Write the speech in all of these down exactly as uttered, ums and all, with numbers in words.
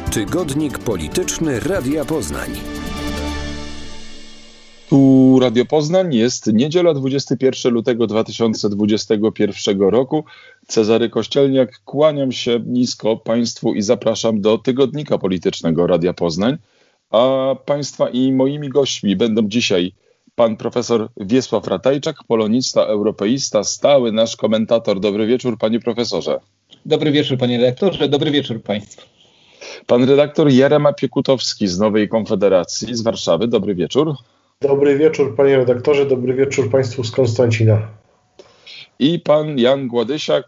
Tygodnik Polityczny Radia Poznań. Tu Radio Poznań, jest niedziela, dwudziestego pierwszego lutego dwa tysiące dwudziestego pierwszego roku. Cezary Kościelniak, kłaniam się nisko Państwu i zapraszam do Tygodnika Politycznego Radia Poznań. A Państwa i moimi gośćmi będą dzisiaj pan profesor Wiesław Ratajczak, polonista, europeista, stały nasz komentator. Dobry wieczór, panie profesorze. Dobry wieczór, panie redaktorze, dobry wieczór państwu. Pan redaktor Jarema Piekutowski z Nowej Konfederacji z Warszawy. Dobry wieczór. Dobry wieczór, panie redaktorze, dobry wieczór państwu z Konstancina. I pan Jan Gładysiak,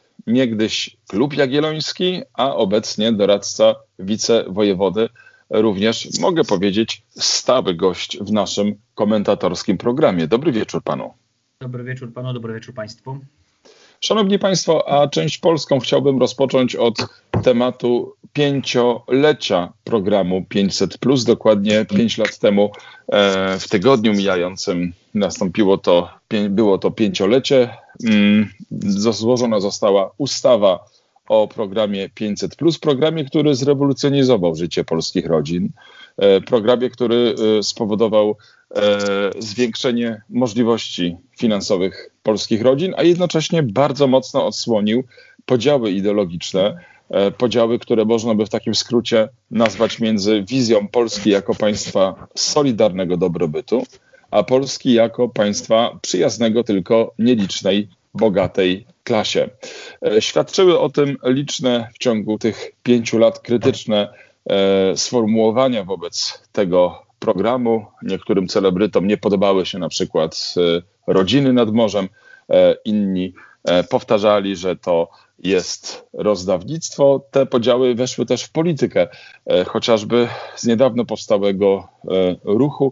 niegdyś Klub Jagielloński, a obecnie doradca wicewojewody, również mogę powiedzieć stały gość w naszym komentatorskim programie. Dobry wieczór panu. Dobry wieczór panu, dobry wieczór państwu. Szanowni Państwo, a część polską chciałbym rozpocząć od tematu pięciolecia programu pięćset plus. Dokładnie pięć lat temu e, w tygodniu mijającym nastąpiło to, było to pięciolecie. Mm, złożona została ustawa o programie pięćset plus, programie, który zrewolucjonizował życie polskich rodzin, e, programie, który e, spowodował e, zwiększenie możliwości finansowych polskich rodzin, a jednocześnie bardzo mocno odsłonił podziały ideologiczne, e, podziały, które można by w takim skrócie nazwać między wizją Polski jako państwa solidarnego dobrobytu, a Polski jako państwa przyjaznego tylko nielicznej, bogatej klasie. E, świadczyły o tym liczne w ciągu tych pięciu lat krytyczne e, sformułowania wobec tego programu. Niektórym celebrytom nie podobały się na przykład e, rodziny nad morzem. E, inni e, powtarzali, że to jest rozdawnictwo. Te podziały weszły też w politykę, e, chociażby z niedawno powstałego e, ruchu,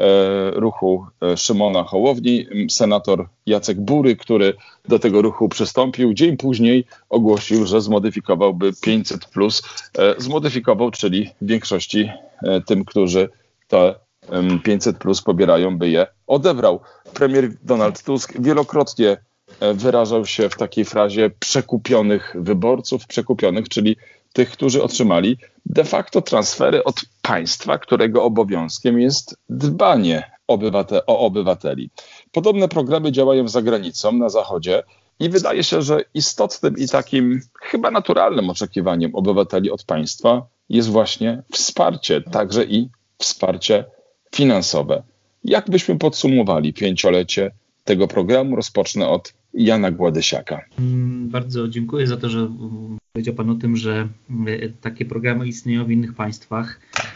e, ruchu e, Szymona Hołowni, senator Jacek Bury, który do tego ruchu przystąpił, dzień później ogłosił, że zmodyfikowałby pięćset plus, e, zmodyfikował, czyli w większości e, tym, którzy te pięćset plus pobierają, by je odebrał. Premier Donald Tusk wielokrotnie wyrażał się w takiej frazie przekupionych wyborców, przekupionych, czyli tych, którzy otrzymali de facto transfery od państwa, którego obowiązkiem jest dbanie obywate- o obywateli. Podobne programy działają za granicą, na zachodzie i wydaje się, że istotnym i takim chyba naturalnym oczekiwaniem obywateli od państwa jest właśnie wsparcie, także i wsparcie finansowe. Jak byśmy podsumowali pięciolecie tego programu? Rozpocznę od Jana Gładysiaka. Bardzo dziękuję za to, że powiedział pan o tym, że takie programy istnieją w innych państwach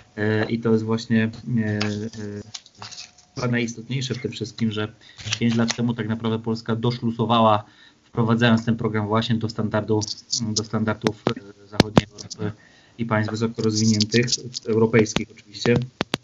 i to jest właśnie chyba najistotniejsze w tym wszystkim, że pięć lat temu tak naprawdę Polska doszlusowała, wprowadzając ten program właśnie do standardów, do standardów zachodniej Europy i państw wysoko rozwiniętych, europejskich oczywiście.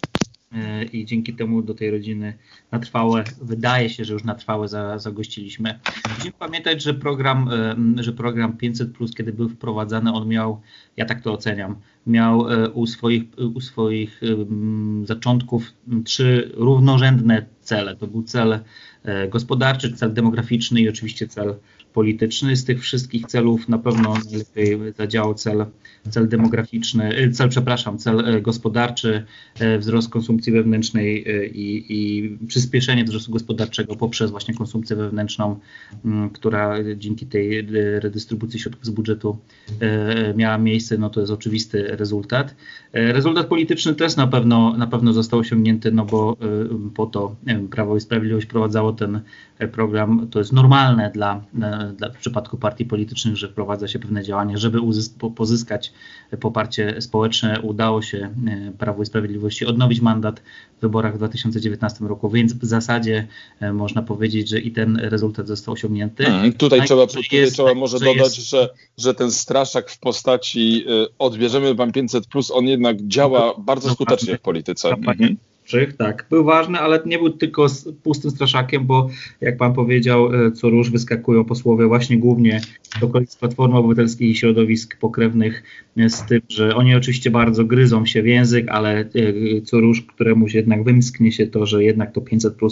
I dzięki temu do tej rodziny na trwałe, wydaje się, że już na trwałe za, zagościliśmy. Musimy pamiętać, że program, że program pięćset plus, kiedy był wprowadzany, on miał, ja tak to oceniam, miał u swoich, u swoich um, zaczątków trzy równorzędne cele. To był cel gospodarczy, cel demograficzny i oczywiście cel polityczny. Z tych wszystkich celów na pewno najlepiej zadziałał cel, cel demograficzny, cel, przepraszam, cel gospodarczy, wzrost konsumpcji wewnętrznej i, i przyspieszenie wzrostu gospodarczego poprzez właśnie konsumpcję wewnętrzną, która dzięki tej redystrybucji środków z budżetu miała miejsce. No to jest oczywisty rezultat. Rezultat polityczny też na pewno, na pewno został osiągnięty, no bo po to Prawo i Sprawiedliwość prowadzało ten program. To jest normalne dla Dla, w przypadku partii politycznych, że wprowadza się pewne działania, żeby uzys- pozyskać poparcie społeczne. Udało się Prawu i Sprawiedliwości odnowić mandat w wyborach w dwa tysiące dziewiętnastym roku, więc w zasadzie można powiedzieć, że i ten rezultat został osiągnięty. Hmm, tutaj no trzeba, i, tutaj jest, trzeba może że dodać, jest, że, że ten straszak w postaci y, odbierzemy wam pięćset plus, on jednak działa bardzo skutecznie w polityce. Mhm. Tak, był ważny, ale nie był tylko z pustym straszakiem, bo jak pan powiedział, co rusz wyskakują posłowie właśnie głównie do koalicji Platformy Obywatelskiej i środowisk pokrewnych z tym, że oni oczywiście bardzo gryzą się w język, ale co rusz, któremuś jednak wymsknie się to, że jednak to pięćset plus tam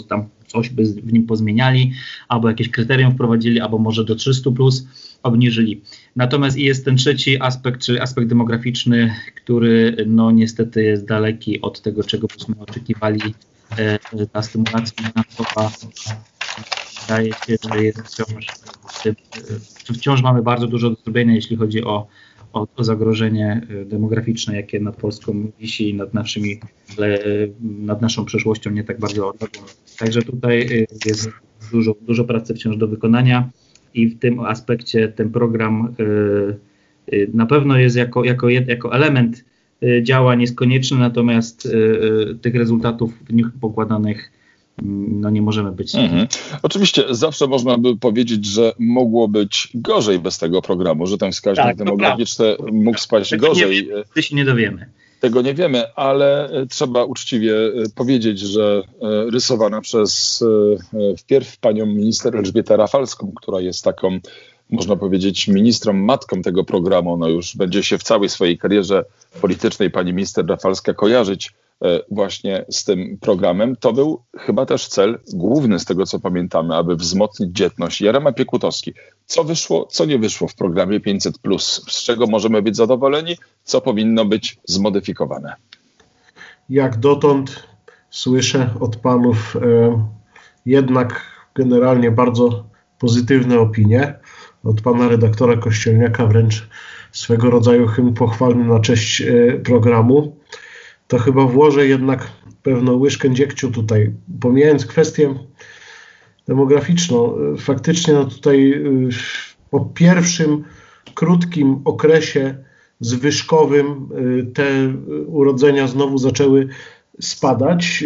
coś by w nim pozmieniali, albo jakieś kryterium wprowadzili, albo może do trzystu plus obniżyli. Natomiast jest ten trzeci aspekt, czyli aspekt demograficzny, który no niestety jest daleki od tego, czego byśmy oczekiwali. Ta stymulacja finansowa wydaje się, że jest wciąż, wciąż mamy bardzo dużo do zrobienia, jeśli chodzi o, o, o zagrożenie demograficzne, jakie nad Polską wisi, nad naszymi, nad naszą przyszłością nie tak bardzo odległą. Także tutaj jest dużo, dużo pracy wciąż do wykonania i w tym aspekcie ten program na pewno jest jako, jako, jako element działań jest konieczny, natomiast y, tych rezultatów w dniu pokładanych no nie możemy być. Mhm. Oczywiście zawsze można by powiedzieć, że mogło być gorzej bez tego programu, że ten wskaźnik tak, demograficzny mógł spaść tego gorzej. Nie, ty się nie dowiemy. Tego nie wiemy, ale trzeba uczciwie powiedzieć, że rysowana przez wpierw panią minister Elżbietę Rafalską, która jest taką, można powiedzieć, ministrą, matką tego programu, no już będzie się w całej swojej karierze politycznej pani minister Rafalska kojarzyć właśnie z tym programem. To był chyba też cel główny z tego, co pamiętamy, aby wzmocnić dzietność. Jarema Piekutowski, co wyszło, co nie wyszło w programie pięćset plus? Z czego możemy być zadowoleni? Co powinno być zmodyfikowane? Jak dotąd słyszę od panów e, jednak generalnie bardzo pozytywne opinie. Od pana redaktora Kościelniaka wręcz swego rodzaju hymn pochwalny na cześć e, programu. To chyba włożę jednak pewną łyżkę dziegciu tutaj, pomijając kwestię demograficzną. Faktycznie no tutaj po pierwszym krótkim okresie zwyżkowym te urodzenia znowu zaczęły spadać.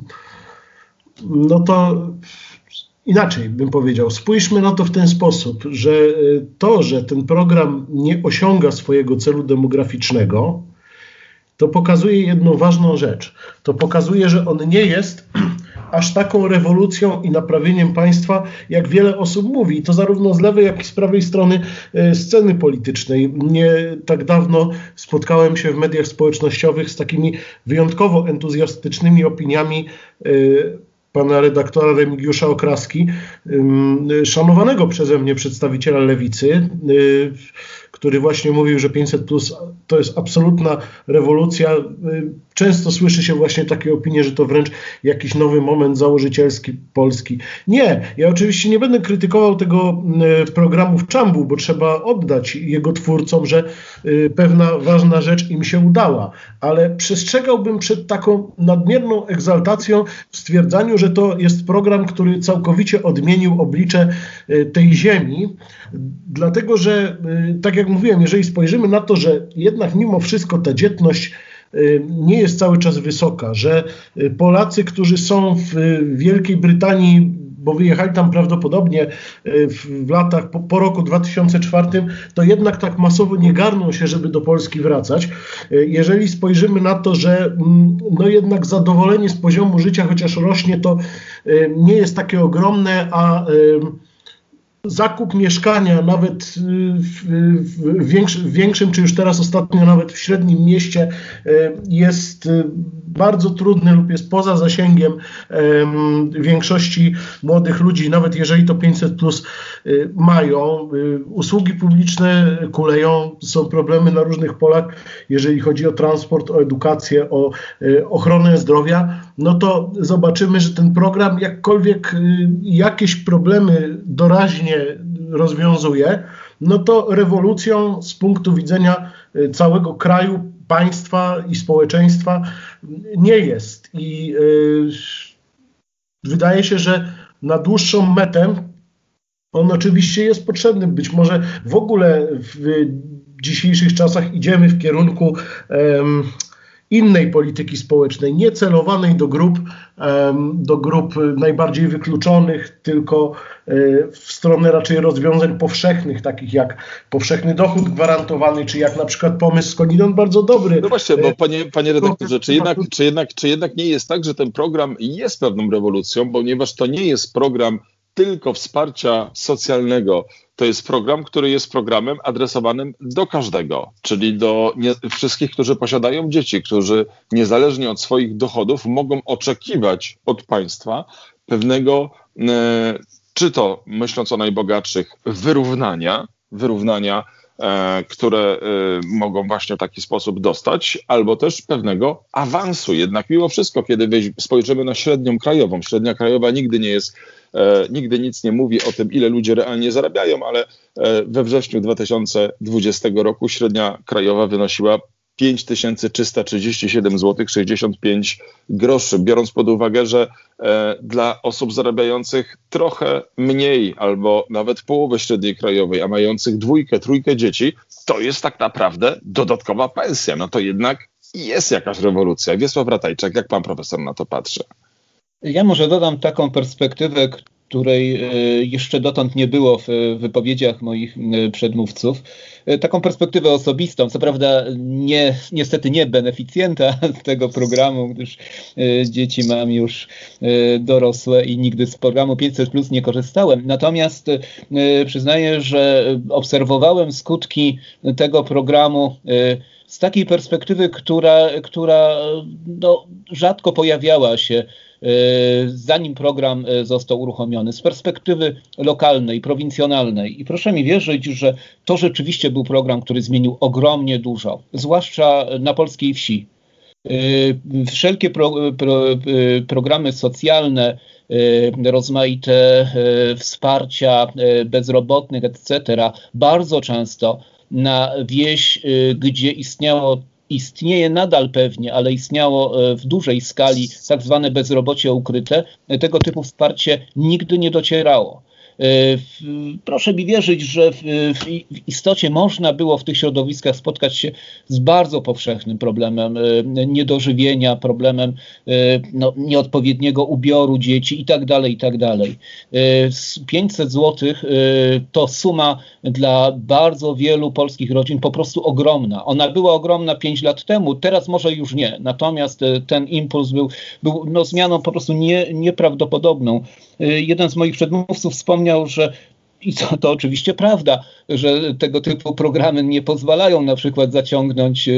No to inaczej bym powiedział, spójrzmy na to w ten sposób, że to, że ten program nie osiąga swojego celu demograficznego, to pokazuje jedną ważną rzecz. To pokazuje, że on nie jest aż taką rewolucją i naprawieniem państwa, jak wiele osób mówi. I to zarówno z lewej, jak i z prawej strony sceny politycznej. Nie tak dawno spotkałem się w mediach społecznościowych z takimi wyjątkowo entuzjastycznymi opiniami pana redaktora Remigiusza Okraski, szanowanego przeze mnie przedstawiciela lewicy, który właśnie mówił, że pięćset plus to jest absolutna rewolucja. Często słyszy się właśnie takie opinie, że to wręcz jakiś nowy moment założycielski Polski. Nie, ja oczywiście nie będę krytykował tego programu w czambu, bo trzeba oddać jego twórcom, że pewna ważna rzecz im się udała, ale przestrzegałbym przed taką nadmierną egzaltacją w stwierdzaniu, że to jest program, który całkowicie odmienił oblicze tej ziemi, dlatego że, tak jak mówiłem, jeżeli spojrzymy na to, że jednak mimo wszystko ta dzietność nie jest cały czas wysoka, że Polacy, którzy są w Wielkiej Brytanii, bo wyjechali tam prawdopodobnie w latach po, po roku dwa tysiące czwartym, to jednak tak masowo nie garną się, żeby do Polski wracać. Jeżeli spojrzymy na to, że no jednak zadowolenie z poziomu życia, chociaż rośnie, to nie jest takie ogromne, a zakup mieszkania nawet w, w, większy, w większym, czy już teraz ostatnio nawet w średnim mieście jest bardzo trudny lub jest poza zasięgiem większości młodych ludzi, nawet jeżeli to pięćset plus mają. Usługi publiczne kuleją, są problemy na różnych polach, jeżeli chodzi o transport, o edukację, o ochronę zdrowia, no to zobaczymy, że ten program jakkolwiek jakieś problemy doraźnie rozwiązuje, no to rewolucją z punktu widzenia całego kraju, państwa i społeczeństwa nie jest. I yy, wydaje się, że na dłuższą metę on oczywiście jest potrzebny. Być może w ogóle w dzisiejszych czasach idziemy w kierunku yy, innej polityki społecznej, nie celowanej do grup, do grup najbardziej wykluczonych, tylko w stronę raczej rozwiązań powszechnych, takich jak powszechny dochód gwarantowany, czy jak na przykład pomysł skądinąd bardzo dobry. No właśnie, bo panie, panie redaktorze, czy jednak, czy, jednak, czy jednak nie jest tak, że ten program jest pewną rewolucją, ponieważ to nie jest program tylko wsparcia socjalnego. To jest program, który jest programem adresowanym do każdego, czyli do nie, wszystkich, którzy posiadają dzieci, którzy niezależnie od swoich dochodów mogą oczekiwać od państwa pewnego, e, czy to myśląc o najbogatszych, wyrównania, wyrównania, e, które e, mogą właśnie w taki sposób dostać, albo też pewnego awansu. Jednak mimo wszystko, kiedy weź, spojrzymy na średnią krajową, średnia krajowa nigdy nie jest E, nigdy nic nie mówi o tym, ile ludzie realnie zarabiają, ale e, we wrześniu dwa tysiące dwudziestego roku średnia krajowa wynosiła pięć tysięcy trzysta trzydzieści siedem złotych sześćdziesiąt pięć groszy, biorąc pod uwagę, że e, dla osób zarabiających trochę mniej albo nawet połowę średniej krajowej, a mających dwójkę, trójkę dzieci, to jest tak naprawdę dodatkowa pensja. No to jednak jest jakaś rewolucja. Wiesław Ratajczak, jak pan profesor na to patrzy? Ja może dodam taką perspektywę, której jeszcze dotąd nie było w wypowiedziach moich przedmówców. Taką perspektywę osobistą, co prawda nie, niestety nie beneficjenta tego programu, gdyż dzieci mam już dorosłe i nigdy z programu pięćset plus nie korzystałem. Natomiast przyznaję, że obserwowałem skutki tego programu z takiej perspektywy, która, która no, rzadko pojawiała się, zanim program został uruchomiony, z perspektywy lokalnej, prowincjonalnej. I proszę mi wierzyć, że to rzeczywiście był program, który zmienił ogromnie dużo, zwłaszcza na polskiej wsi. Wszelkie pro, pro, programy socjalne, rozmaite wsparcia bezrobotnych, et cetera, bardzo często na wieś, gdzie istniało Istnieje nadal pewnie, ale istniało w dużej skali tak zwane bezrobocie ukryte. Tego typu wsparcie nigdy nie docierało. Proszę mi wierzyć, że w istocie można było w tych środowiskach spotkać się z bardzo powszechnym problemem niedożywienia, problemem no, nieodpowiedniego ubioru dzieci i tak dalej, i tak dalej. pięćset złotych to suma dla bardzo wielu polskich rodzin po prostu ogromna. Ona była ogromna pięć lat temu, teraz może już nie. Natomiast ten impuls był, był no, zmianą po prostu nie, nieprawdopodobną. Jeden z moich przedmówców wspomniał, że i to, to oczywiście prawda, że tego typu programy nie pozwalają na przykład zaciągnąć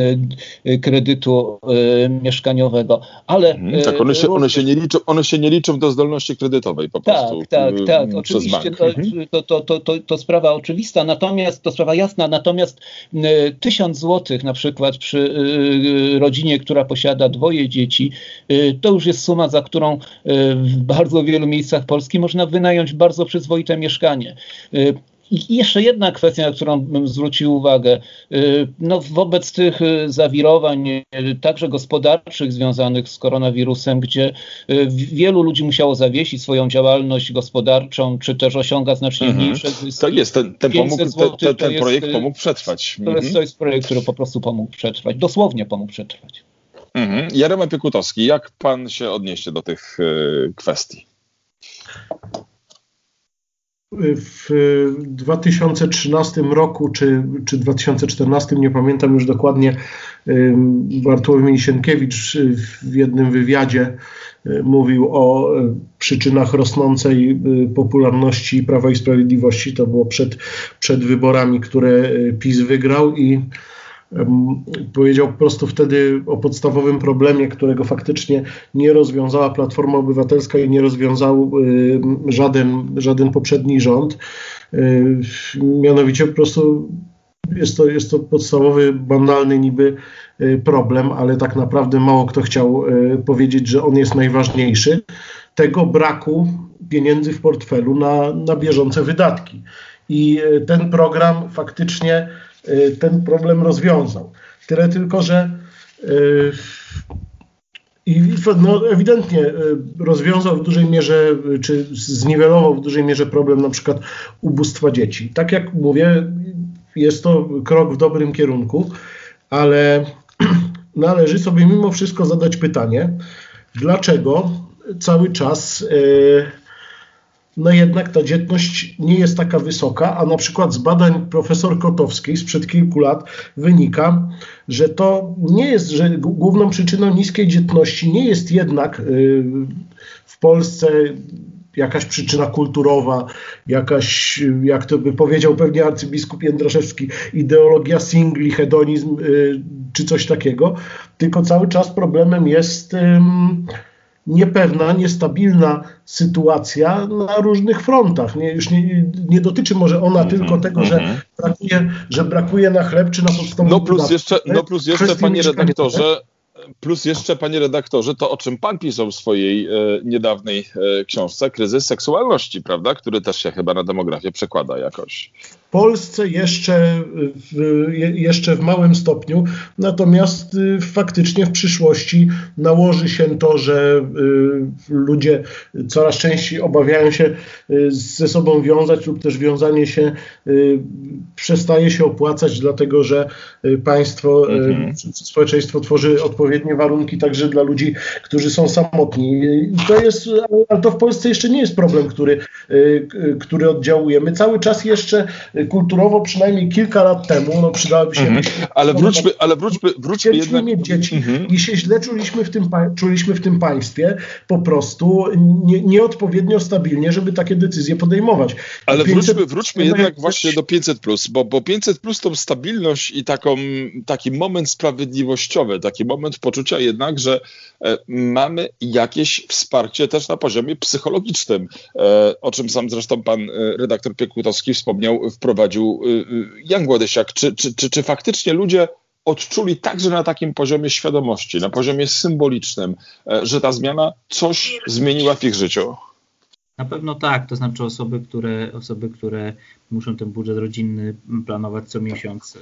kredytu mieszkaniowego, ale... Hmm, tak, one się, one, się nie liczą, one się nie liczą do zdolności kredytowej po tak, prostu. Tak, tak, tak, oczywiście to, to, to, to, to sprawa oczywista, natomiast to sprawa jasna, natomiast tysiąc złotych na przykład przy rodzinie, która posiada dwoje dzieci, to już jest suma, za którą w bardzo wielu miejscach Polski można wynająć bardzo przyzwoite mieszkanie. I jeszcze jedna kwestia, na którą bym zwrócił uwagę. No, wobec tych zawirowań, także gospodarczych związanych z koronawirusem, gdzie wielu ludzi musiało zawiesić swoją działalność gospodarczą, czy też osiąga znacznie mhm. mniejsze zyski. To jest, ten, ten, pomógł, złotych, ten, ten jest, projekt pomógł przetrwać. To jest, to jest projekt, który po prostu pomógł przetrwać, dosłownie pomógł przetrwać. Mhm. Jarema Piekutowski, jak pan się odniesie do tych y, kwestii? W dwa tysiące trzynastym roku czy, czy dwa tysiące czternastym, nie pamiętam już dokładnie, Bartłomiej Sienkiewicz w jednym wywiadzie mówił o przyczynach rosnącej popularności Prawa i Sprawiedliwości. To było przed, przed wyborami, które PiS wygrał, i powiedział po prostu wtedy o podstawowym problemie, którego faktycznie nie rozwiązała Platforma Obywatelska i nie rozwiązał żaden, żaden poprzedni rząd. Mianowicie po prostu jest to, jest to podstawowy, banalny niby problem, ale tak naprawdę mało kto chciał powiedzieć, że on jest najważniejszy. Tego braku pieniędzy w portfelu na, na bieżące wydatki. I ten program faktycznie ten problem rozwiązał. Tyle tylko, że i no, ewidentnie rozwiązał w dużej mierze, czy zniwelował w dużej mierze problem na przykład ubóstwa dzieci. Tak jak mówię, jest to krok w dobrym kierunku, ale należy sobie mimo wszystko zadać pytanie, dlaczego cały czas no jednak ta dzietność nie jest taka wysoka, a na przykład z badań profesor Kotowskiej sprzed kilku lat wynika, że to nie jest, że główną przyczyną niskiej dzietności nie jest jednak w Polsce jakaś przyczyna kulturowa, jakaś, jak to by powiedział pewnie arcybiskup Jędraszewski, ideologia singli, hedonizm czy coś takiego, tylko cały czas problemem jest niepewna, niestabilna sytuacja na różnych frontach. Nie, już nie, nie dotyczy może ona mm-hmm, tylko tego, mm-hmm. że, brakuje, że brakuje na chleb czy na podstawowym No plus jeszcze, no plus jeszcze panie redaktorze, plus jeszcze, panie redaktorze, to o czym pan pisał w swojej e, niedawnej e, książce, kryzys seksualności, prawda, który też się chyba na demografię przekłada jakoś. W Polsce jeszcze w, jeszcze w małym stopniu, natomiast y, faktycznie w przyszłości nałoży się to, że y, ludzie coraz częściej obawiają się y, ze sobą wiązać lub też wiązanie się y, przestaje się opłacać, dlatego że y, państwo, mm-hmm. y, społeczeństwo tworzy odpowiednie warunki także dla ludzi, którzy są samotni. I to jest, ale to w Polsce jeszcze nie jest problem, który, y, który oddziałuje. My cały czas jeszcze kulturowo przynajmniej kilka lat temu, no przydałoby się... Mhm. Ale wróćmy, ale wróćmy, wróćmy jednak... mieć dzieci mhm. i się źle czuliśmy w tym, czuliśmy w tym państwie po prostu nie, nieodpowiednio stabilnie, żeby takie decyzje podejmować. Ale pięćset wróćmy, wróćmy jednak właśnie do pięćset plus, bo, bo pięćset plus tą stabilność i taką, taki moment sprawiedliwościowy, taki moment poczucia jednak, że e, mamy jakieś wsparcie też na poziomie psychologicznym, e, o czym sam zresztą pan e, redaktor Piekutowski wspomniał, wprowadził Jan Głodysiak. Czy, czy, czy, czy faktycznie ludzie odczuli także na takim poziomie świadomości, na poziomie symbolicznym, że ta zmiana coś zmieniła w ich życiu? Na pewno tak, to znaczy osoby, które, osoby, które muszą ten budżet rodzinny planować co miesiąc.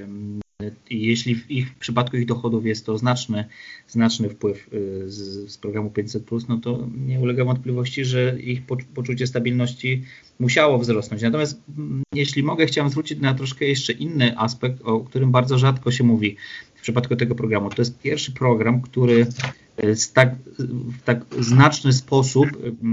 I jeśli w ich w przypadku ich dochodów jest to znaczny, znaczny wpływ z, z programu pięćset plus, no to nie ulega wątpliwości, że ich poczucie stabilności musiało wzrosnąć. Natomiast jeśli mogę, chciałem zwrócić na troszkę jeszcze inny aspekt, o którym bardzo rzadko się mówi w przypadku tego programu. To jest pierwszy program, który w tak, w tak znaczny sposób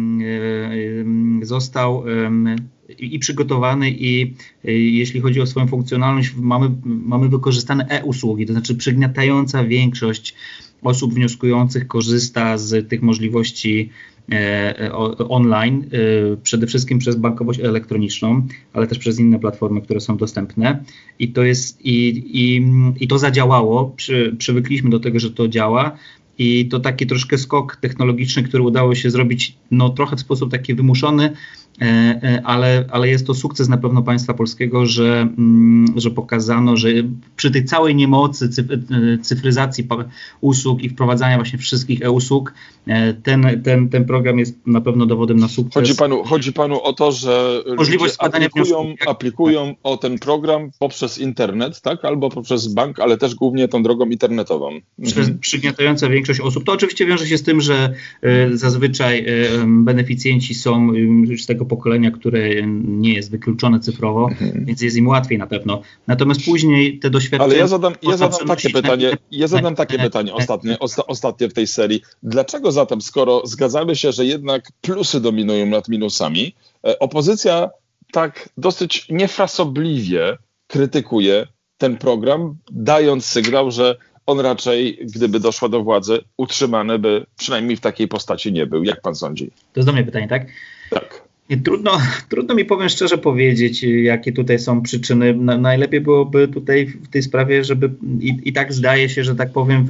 został i przygotowany i jeśli chodzi o swoją funkcjonalność, mamy, mamy wykorzystane e-usługi, to znaczy przygniatająca większość osób wnioskujących korzysta z tych możliwości e, o, online, e, przede wszystkim przez bankowość elektroniczną, ale też przez inne platformy, które są dostępne i to jest i, i, i to zadziałało, Przy, przywykliśmy do tego, że to działa. I to taki troszkę skok technologiczny, który udało się zrobić no, trochę w sposób taki wymuszony, ale, ale jest to sukces na pewno państwa polskiego, że, że pokazano, że przy tej całej niemocy cyfryzacji usług i wprowadzania właśnie wszystkich e-usług, ten, ten, ten program jest na pewno dowodem na sukces. Chodzi panu, chodzi panu o to, że możliwość składania aplikują, wniosków. aplikują o ten program poprzez internet, tak? Albo poprzez bank, ale też głównie tą drogą internetową. Mhm. Przygniatająca większość osób. To oczywiście wiąże się z tym, że y, zazwyczaj y, beneficjenci są już z tego pokolenia, które nie jest wykluczone cyfrowo, mhm. więc jest im łatwiej na pewno. Natomiast później te doświadczenia... Ale ja zadam, ja zadam takie pytanie, ja zadam takie pytanie ostatnie, osta, ostatnie w tej serii. Dlaczego zatem, skoro zgadzamy się, że jednak plusy dominują nad minusami, opozycja tak dosyć niefrasobliwie krytykuje ten program, dając sygnał, że on raczej, gdyby doszła do władzy, utrzymany by przynajmniej w takiej postaci nie był. Jak pan sądzi? To jest do mnie pytanie, tak? Tak. Trudno, trudno mi, powiem szczerze, powiedzieć, jakie tutaj są przyczyny. Na, najlepiej byłoby tutaj w tej sprawie, żeby i, i tak zdaje się, że tak powiem,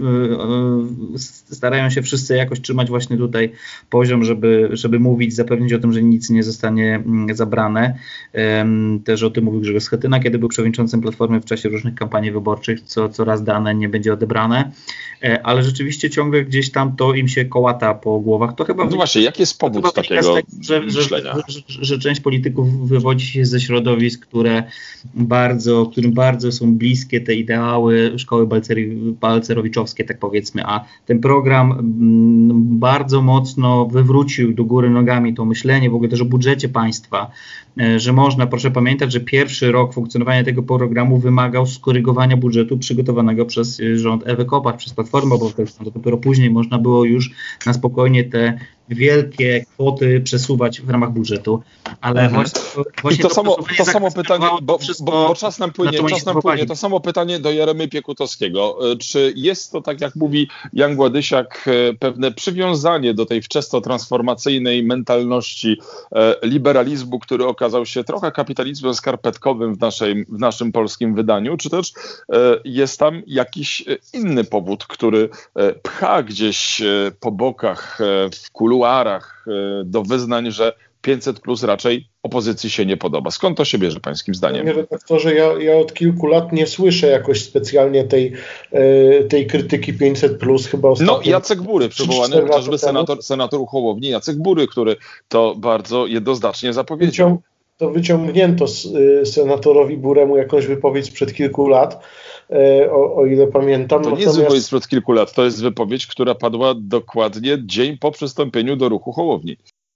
starają się wszyscy jakoś trzymać właśnie tutaj poziom, żeby, żeby mówić, zapewnić o tym, że nic nie zostanie zabrane. Też o tym mówił Grzegorz Schetyna, kiedy był przewodniczącym Platformy w czasie różnych kampanii wyborczych, co coraz dane nie będzie odebrane. Ale rzeczywiście ciągle gdzieś tam to im się kołata po głowach. To chyba no właśnie, jaki jest powód takiego tego, że, myślenia? Że, Że, że część polityków wywodzi się ze środowisk, które bardzo, którym bardzo są bliskie te ideały szkoły balceri, balcerowiczowskie, tak powiedzmy, a ten program m, bardzo mocno wywrócił do góry nogami to myślenie w ogóle też o budżecie państwa, e, że można, proszę pamiętać, że pierwszy rok funkcjonowania tego programu wymagał skorygowania budżetu przygotowanego przez rząd Ewy Kopacz, przez Platformę Obywatelską. Dopiero później można było już na spokojnie te wielkie kwoty przesuwać w ramach budżetu, ale mhm. właśnie, właśnie I to, to samo, to samo pytanie, bo, wszystko, bo, bo czas nam płynie, na czas nam płynie, to samo pytanie do Jeremy Piekutowskiego. Czy jest to, tak jak mówi Jan Gładysiak, pewne przywiązanie do tej wczesno-transformacyjnej mentalności liberalizmu, który okazał się trochę kapitalizmem skarpetkowym w, naszej, w naszym polskim wydaniu, czy też jest tam jakiś inny powód, który pcha gdzieś po bokach, w kuluarach do wyznań, że pięćset plus raczej opozycji się nie podoba. Skąd to się bierze pańskim zdaniem? Panie redaktorze, ja, ja od kilku lat nie słyszę jakoś specjalnie tej, tej krytyki pięćset plus, chyba ostatnio. No Jacek Bury, przywołany chociażby senator, senator Hołowni, Jacek Bury, który to bardzo jednoznacznie zapowiedział. Wycią- to wyciągnięto z, senatorowi Buremu jakąś wypowiedź sprzed kilku lat, o, o ile pamiętam. To nie jest wypowiedź sprzed kilku lat, to jest wypowiedź, która padła dokładnie dzień po przystąpieniu do ruchu Hołowni.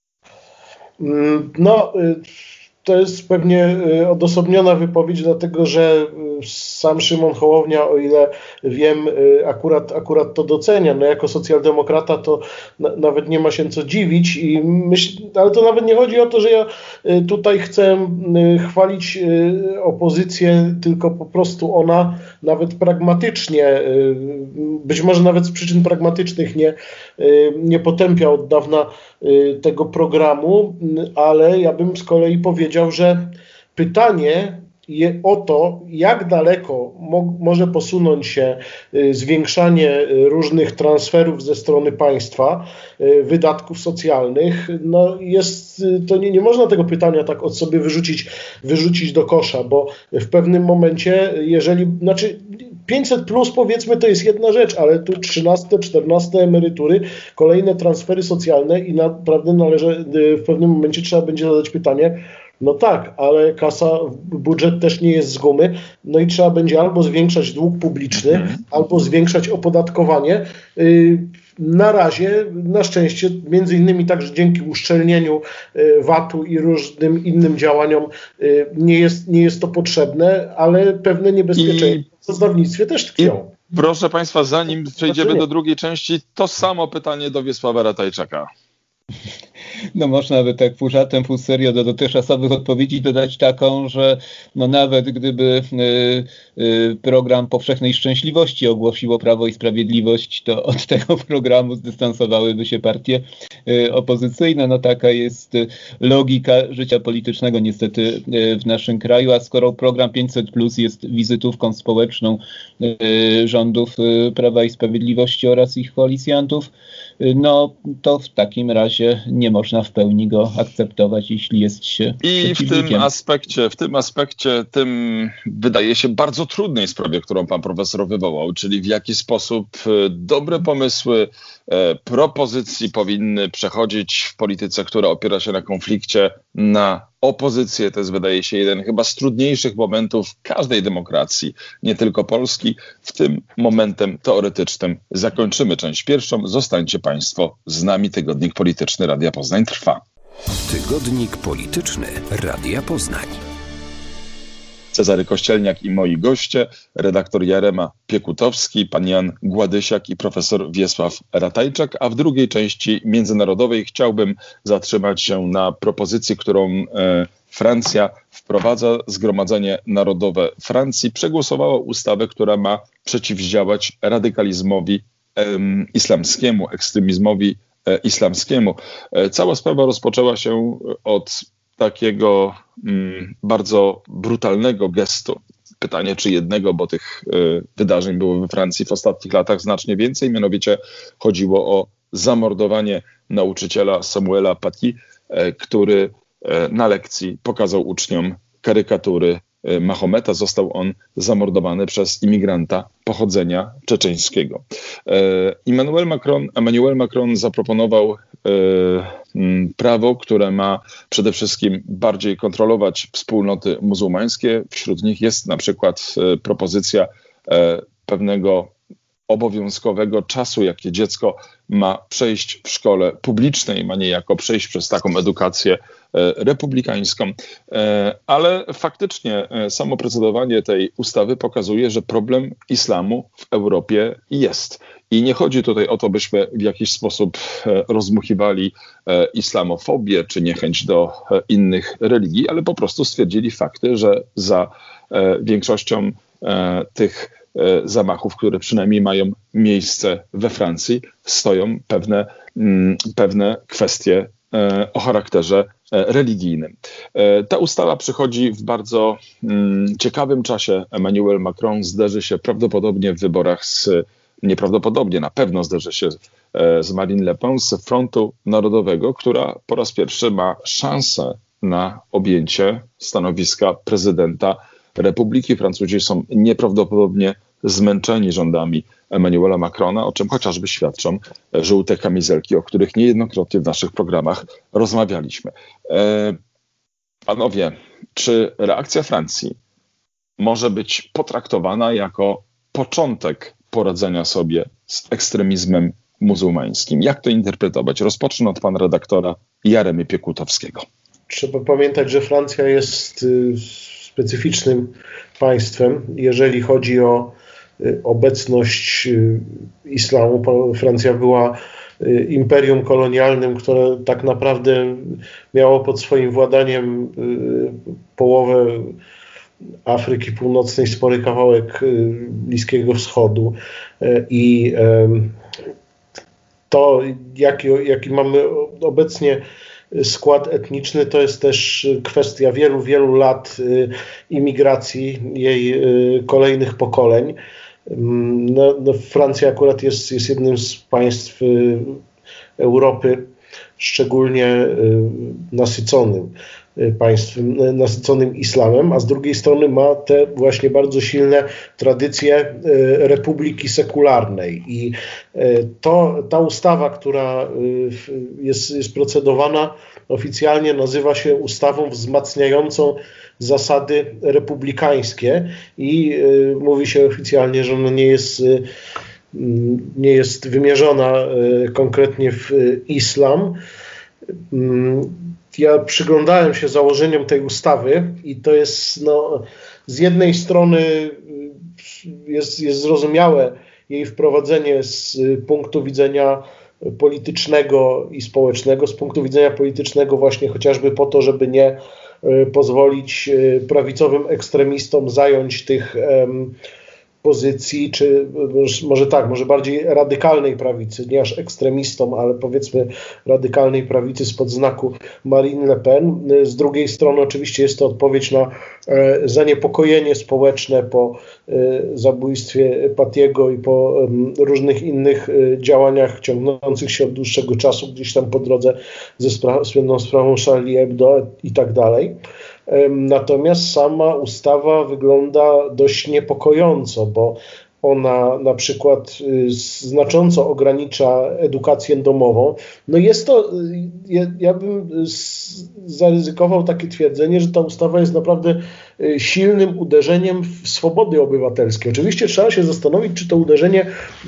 No, to jest pewnie odosobniona wypowiedź, dlatego że sam Szymon Hołownia, o ile wiem, akurat, akurat to docenia. No, jako socjaldemokrata to na, nawet nie ma się co dziwić, i myśl, ale to nawet nie chodzi o to, że ja tutaj chcę chwalić opozycję, tylko po prostu ona nawet pragmatycznie, być może nawet z przyczyn pragmatycznych nie, nie potępia od dawna tego programu, ale ja bym z kolei powiedział, że pytanie je o to, jak daleko mo- może posunąć się y, zwiększanie y, różnych transferów ze strony państwa, y, wydatków socjalnych, no jest, y, to nie, nie można tego pytania tak od sobie wyrzucić, wyrzucić do kosza, bo w pewnym momencie, jeżeli, znaczy pięćset plus powiedzmy to jest jedna rzecz, ale tu trzynaste, czternaste emerytury, kolejne transfery socjalne i naprawdę należy, y, w pewnym momencie trzeba będzie zadać pytanie, no tak, ale kasa, budżet też nie jest z gumy, no i trzeba będzie albo zwiększać dług publiczny, mhm. albo zwiększać opodatkowanie. Na razie, na szczęście, między innymi także dzięki uszczelnieniu vatu i różnym innym działaniom nie jest, nie jest to potrzebne, ale pewne niebezpieczeństwa w rozdawnictwie też tkwią. I proszę Państwa, zanim przejdziemy do drugiej części, to samo pytanie do Wiesława Ratajczaka. No można by tak pół żartem, pół serio do dotychczasowych odpowiedzi dodać taką, że no nawet gdyby y, y, program powszechnej szczęśliwości ogłosiło Prawo i Sprawiedliwość, to od tego programu zdystansowałyby się partie y, opozycyjne. No taka jest logika życia politycznego niestety y, w naszym kraju, a skoro program pięćset plus jest wizytówką społeczną y, rządów y, Prawa i Sprawiedliwości oraz ich koalicjantów, y, no to w takim razie nie można w pełni go akceptować, jeśli jest się I w tym aspekcie, w tym aspekcie, tym wydaje się bardzo trudnej sprawie, którą pan profesor wywołał, czyli w jaki sposób dobre pomysły e, propozycji powinny przechodzić w polityce, która opiera się na konflikcie, na opozycję. To jest, wydaje się, jeden chyba z trudniejszych momentów każdej demokracji, nie tylko Polski. W tym momentem teoretycznym zakończymy część pierwszą. Zostańcie Państwo z nami. Tygodnik Polityczny Radia Poznań trwa. Tygodnik Polityczny Radia Poznań. Cezary Kościelniak i moi goście, redaktor Jarema Piekutowski, pan Jan Gładysiak i profesor Wiesław Ratajczak, a w drugiej części międzynarodowej chciałbym zatrzymać się na propozycji, którą e, Francja wprowadza. Zgromadzenie Narodowe Francji przegłosowało ustawę, która ma przeciwdziałać radykalizmowi e, islamskiemu, ekstremizmowi e, islamskiemu. E, cała sprawa rozpoczęła się od takiego mm, bardzo brutalnego gestu. Pytanie, czy jednego, bo tych y, wydarzeń było we Francji w ostatnich latach znacznie więcej. Mianowicie chodziło o zamordowanie nauczyciela Samuela Paty, y, który y, na lekcji pokazał uczniom karykatury y, Mahometa. Został on zamordowany przez imigranta pochodzenia czeczeńskiego. Y, Emmanuel Macron, Emmanuel Macron zaproponował prawo, które ma przede wszystkim bardziej kontrolować wspólnoty muzułmańskie. Wśród nich jest na przykład propozycja pewnego obowiązkowego czasu, jakie dziecko ma przejść w szkole publicznej, ma niejako przejść przez taką edukację republikańską. Ale faktycznie samo procedowanie tej ustawy pokazuje, że problem islamu w Europie jest. I nie chodzi tutaj o to, byśmy w jakiś sposób rozmuchiwali islamofobię czy niechęć do innych religii, ale po prostu stwierdzili fakty, że za większością tych zamachów, które przynajmniej mają miejsce we Francji, stoją pewne, pewne kwestie o charakterze religijnym. Ta ustawa przychodzi w bardzo ciekawym czasie. Emmanuel Macron zderzy się prawdopodobnie w wyborach z, nieprawdopodobnie, na pewno zderzy się z Marine Le Pen z Frontu Narodowego, która po raz pierwszy ma szansę na objęcie stanowiska prezydenta Republiki. Francuzi są nieprawdopodobnie zmęczeni rządami Emmanuela Macrona, o czym chociażby świadczą żółte kamizelki, o których niejednokrotnie w naszych programach rozmawialiśmy. E, panowie, czy reakcja Francji może być potraktowana jako początek poradzenia sobie z ekstremizmem muzułmańskim? Jak to interpretować? Rozpocznę od pana redaktora Jaremy Piekutowskiego. Trzeba pamiętać, że Francja jest specyficznym państwem, jeżeli chodzi o obecność islamu. Francja była imperium kolonialnym, które tak naprawdę miało pod swoim władaniem połowę Afryki Północnej, spory kawałek Bliskiego Wschodu. I to, jaki, jaki mamy obecnie skład etniczny, to jest też kwestia wielu, wielu lat imigracji jej kolejnych pokoleń. No, no Francja akurat jest, jest jednym z państw Europy szczególnie nasyconym państwem, nasyconym islamem, a z drugiej strony ma te właśnie bardzo silne tradycje republiki sekularnej. I to, ta ustawa, która jest, jest procedowana, oficjalnie nazywa się ustawą wzmacniającą zasady republikańskie i y, mówi się oficjalnie, że ona nie jest, y, nie jest wymierzona y, konkretnie w y, islam. Y, ja przyglądałem się założeniom tej ustawy i to jest, no, z jednej strony y, jest, jest zrozumiałe jej wprowadzenie z y, punktu widzenia politycznego i społecznego, z punktu widzenia politycznego właśnie chociażby po to, żeby nie pozwolić prawicowym ekstremistom zająć tych um, pozycji, czy może tak, może bardziej radykalnej prawicy, nie aż ekstremistom, ale powiedzmy radykalnej prawicy spod znaku Marine Le Pen. Z drugiej strony oczywiście jest to odpowiedź na e, zaniepokojenie społeczne po e, zabójstwie Patiego i po e, różnych innych e, działaniach ciągnących się od dłuższego czasu, gdzieś tam po drodze ze spra- słynną sprawą Charlie Hebdo i tak dalej. Natomiast sama ustawa wygląda dość niepokojąco, bo ona na przykład znacząco ogranicza edukację domową. No jest to, ja, ja bym zaryzykował takie twierdzenie, że ta ustawa jest naprawdę silnym uderzeniem w swobody obywatelskie. Oczywiście trzeba się zastanowić, czy to uderzenie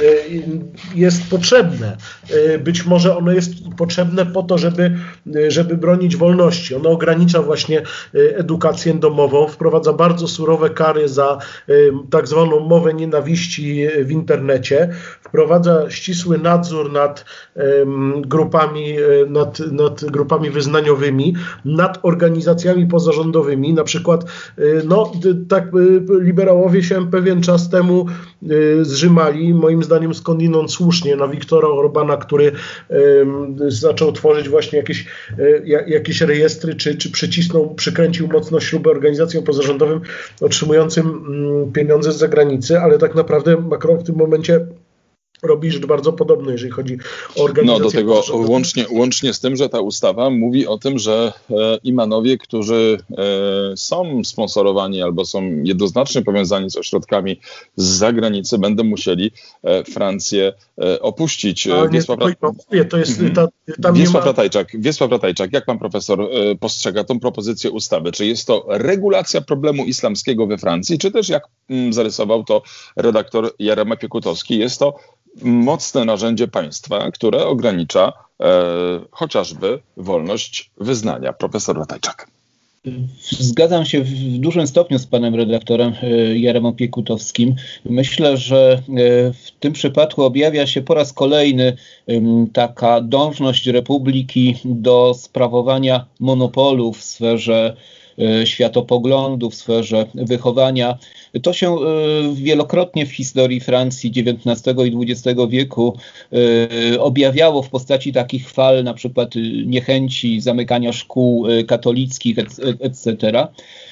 jest potrzebne. Być może ono jest potrzebne po to, żeby, żeby bronić wolności. Ono ogranicza właśnie edukację domową, wprowadza bardzo surowe kary za tak zwaną mowę nienawiści w internecie, wprowadza ścisły nadzór nad um, grupami, nad, nad grupami wyznaniowymi, nad organizacjami pozarządowymi. Na przykład no, tak liberałowie się pewien czas temu zrzymali, moim zdaniem skądinąd słusznie, na Viktora Orbana, który um, zaczął tworzyć właśnie jakieś, jakieś rejestry, czy, czy przycisnął, przykręcił mocno śrubę organizacjom pozarządowym otrzymującym um, pieniądze z zagranicy, ale tak naprawdę Macron w tym momencie robi rzecz bardzo podobną, jeżeli chodzi o organizację. No do tego łącznie, łącznie z tym, że ta ustawa mówi o tym, że e, imanowie, którzy e, są sponsorowani albo są jednoznacznie powiązani z ośrodkami z zagranicy, będą musieli e, Francję e, opuścić. A Wiesław, nie, Ra... to jest, ta, tam Wiesław, ma... Ratajczak, Wiesław Ratajczak, jak pan profesor e, postrzega tą propozycję ustawy? Czy jest to regulacja problemu islamskiego we Francji, czy też, jak m, zarysował to redaktor Jarema Piekutowski, jest to mocne narzędzie państwa, które ogranicza e, chociażby wolność wyznania? Profesor Ratajczak. Zgadzam się w dużym stopniu z panem redaktorem Jaremą Piekutowskim. Myślę, że w tym przypadku objawia się po raz kolejny taka dążność Republiki do sprawowania monopolu w sferze światopoglądu, w sferze wychowania. To się wielokrotnie w historii Francji dziewiętnastego i dwudziestego wieku objawiało w postaci takich fal, na przykład niechęci zamykania szkół katolickich, et cetera.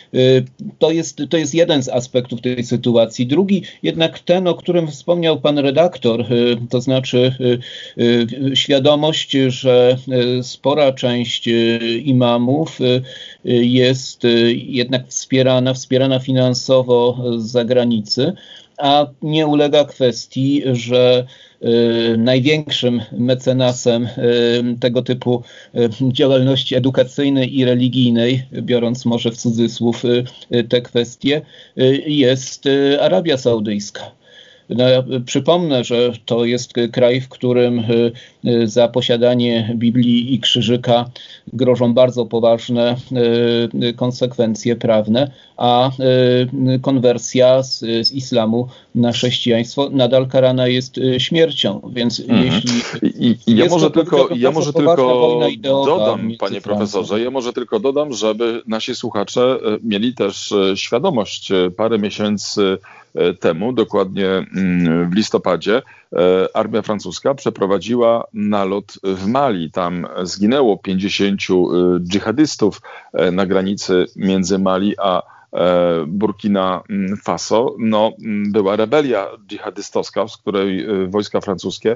To jest, to jest jeden z aspektów tej sytuacji. Drugi jednak ten, o którym wspomniał pan redaktor, to znaczy świadomość, że spora część imamów jest jednak wspierana, wspierana finansowo z zagranicy, a nie ulega kwestii, że największym mecenasem tego typu działalności edukacyjnej i religijnej, biorąc może w cudzysłów te kwestie, jest Arabia Saudyjska. No, ja przypomnę, że to jest kraj, w którym za posiadanie Biblii i krzyżyka grożą bardzo poważne konsekwencje prawne, a konwersja z, z islamu na chrześcijaństwo nadal karana jest śmiercią. Więc mhm. jeśli I, i ja może tylko, ja może tylko dodam, panie profesorze, ja może tylko dodam, żeby nasi słuchacze mieli też świadomość. Parę miesięcy temu, dokładnie w listopadzie, armia francuska przeprowadziła nalot w Mali. Tam zginęło pięćdziesięciu dżihadystów na granicy między Mali a Burkina Faso. No, była rebelia dżihadystowska, z której wojska francuskie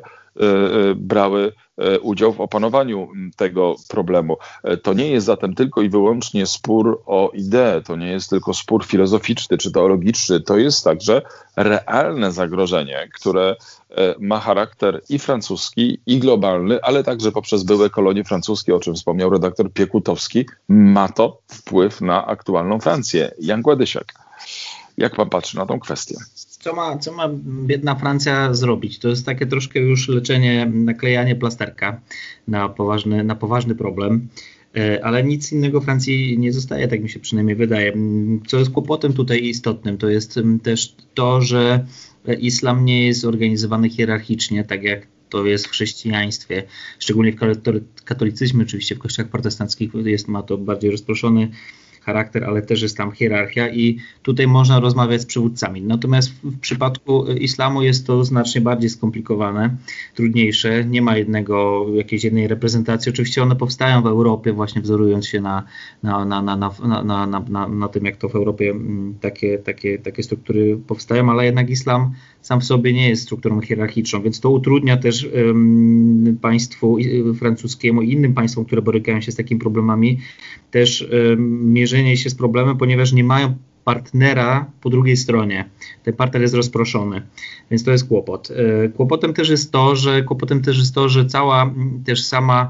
brały udział w opanowaniu tego problemu. To nie jest zatem tylko i wyłącznie spór o ideę, to nie jest tylko spór filozoficzny czy teologiczny, to jest także realne zagrożenie, które ma charakter i francuski, i globalny, ale także poprzez byłe kolonie francuskie, o czym wspomniał redaktor Piekutowski, ma to wpływ na aktualną Francję. Jan Gładysiak, jak pan patrzy na tą kwestię? Co ma, co ma biedna Francja zrobić? To jest takie troszkę już leczenie, naklejanie plasterka na poważny, na poważny problem, ale nic innego Francji nie zostaje, tak mi się przynajmniej wydaje. Co jest kłopotem tutaj istotnym, to jest też to, że islam nie jest organizowany hierarchicznie, tak jak to jest w chrześcijaństwie, szczególnie w katolicyzmie, oczywiście w kościołach protestanckich jest, ma to bardziej rozproszony charakter, ale też jest tam hierarchia i tutaj można rozmawiać z przywódcami. Natomiast w przypadku islamu jest to znacznie bardziej skomplikowane, trudniejsze. Nie ma jednego, jakiejś jednej reprezentacji. Oczywiście one powstają w Europie, właśnie wzorując się na, na, na, na, na, na, na, na, na tym, jak to w Europie takie, takie, takie struktury powstają, ale jednak islam sam w sobie nie jest strukturą hierarchiczną, więc to utrudnia też um, państwu francuskiemu i innym państwom, które borykają się z takimi problemami, też um, mierzenie się z problemem, ponieważ nie mają partnera po drugiej stronie. Ten partner jest rozproszony, więc to jest kłopot. Kłopotem też jest to, że kłopotem też jest to, że cała też sama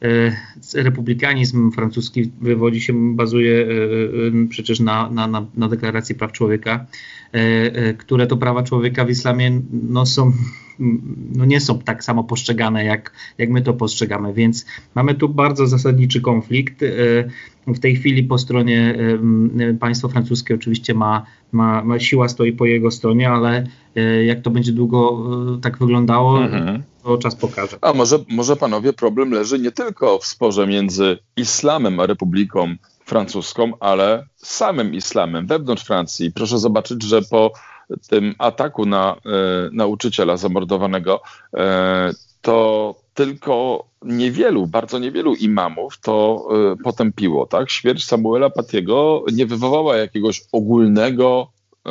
republikanizm francuski wywodzi się, bazuje przecież na, na, na, na deklaracji praw człowieka, które to prawa człowieka w islamie no są, no nie są tak samo postrzegane, jak, jak my to postrzegamy, więc mamy tu bardzo zasadniczy konflikt. W tej chwili po stronie państwo francuskie oczywiście ma, ma, ma siła stoi po jego stronie, ale jak to będzie długo tak wyglądało, mhm. to czas pokaże. A może, może panowie problem leży nie tylko w sporze między islamem a Republiką Francuską, ale samym islamem wewnątrz Francji. Proszę zobaczyć, że po tym ataku na e, nauczyciela zamordowanego e, to tylko niewielu, bardzo niewielu imamów to y, potępiło, tak? Śmierć Samuela Patiego nie wywołała jakiegoś ogólnego y,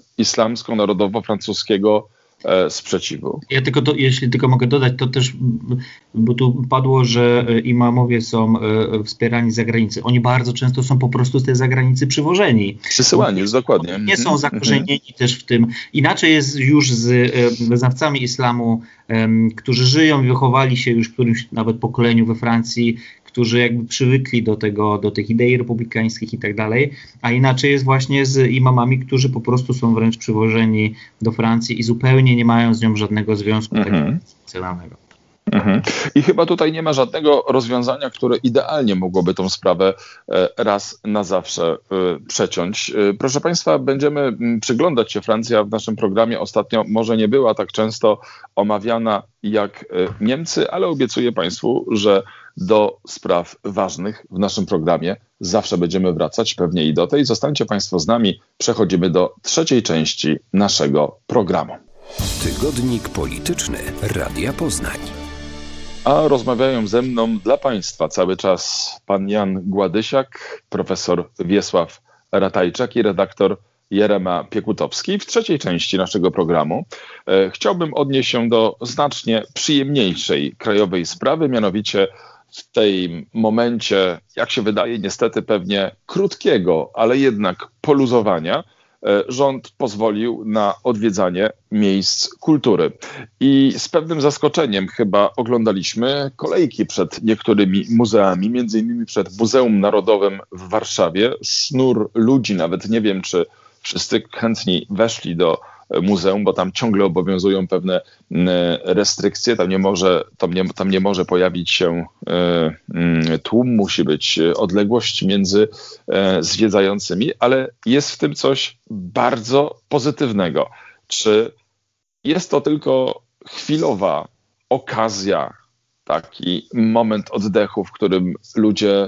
islamsko-narodowo-francuskiego y, sprzeciwu. Ja tylko to, jeśli tylko mogę dodać, to też, bo tu padło, że imamowie są y, wspierani z zagranicy. Oni bardzo często są po prostu z tej zagranicy przywożeni. Przysyłani, już dokładnie. Nie są zakorzenieni mm-hmm. też w tym. Inaczej jest już z y, wyznawcami islamu, którzy żyją i wychowali się już w którymś nawet pokoleniu we Francji, którzy jakby przywykli do tego, do tych idei republikańskich i tak dalej, a inaczej jest właśnie z imamami, którzy po prostu są wręcz przywożeni do Francji i zupełnie nie mają z nią żadnego związku mm-hmm. tak emocjonalnego. Mhm. I chyba tutaj nie ma żadnego rozwiązania, które idealnie mogłoby tą sprawę raz na zawsze przeciąć. Proszę Państwa, będziemy przyglądać się Francji, a w naszym programie ostatnio może nie była tak często omawiana jak Niemcy, ale obiecuję Państwu, że do spraw ważnych w naszym programie zawsze będziemy wracać, pewnie i do tej. Zostańcie Państwo z nami. Przechodzimy do trzeciej części naszego programu. Tygodnik polityczny Radia Poznań. A rozmawiają ze mną dla Państwa cały czas pan Jan Gładysiak, profesor Wiesław Ratajczak i redaktor Jerema Piekutowski. W trzeciej części naszego programu e, chciałbym odnieść się do znacznie przyjemniejszej krajowej sprawy, mianowicie w tym momencie, jak się wydaje, niestety pewnie krótkiego, ale jednak poluzowania, rząd pozwolił na odwiedzanie miejsc kultury. I z pewnym zaskoczeniem chyba oglądaliśmy kolejki przed niektórymi muzeami, między innymi przed Muzeum Narodowym w Warszawie. Snur ludzi, nawet nie wiem, czy wszyscy chętni weszli do muzeum, bo tam ciągle obowiązują pewne restrykcje. Tam nie może, tam nie, tam nie może pojawić się tłum, musi być odległość między zwiedzającymi, ale jest w tym coś bardzo pozytywnego. Czy jest to tylko chwilowa okazja, taki moment oddechu, w którym ludzie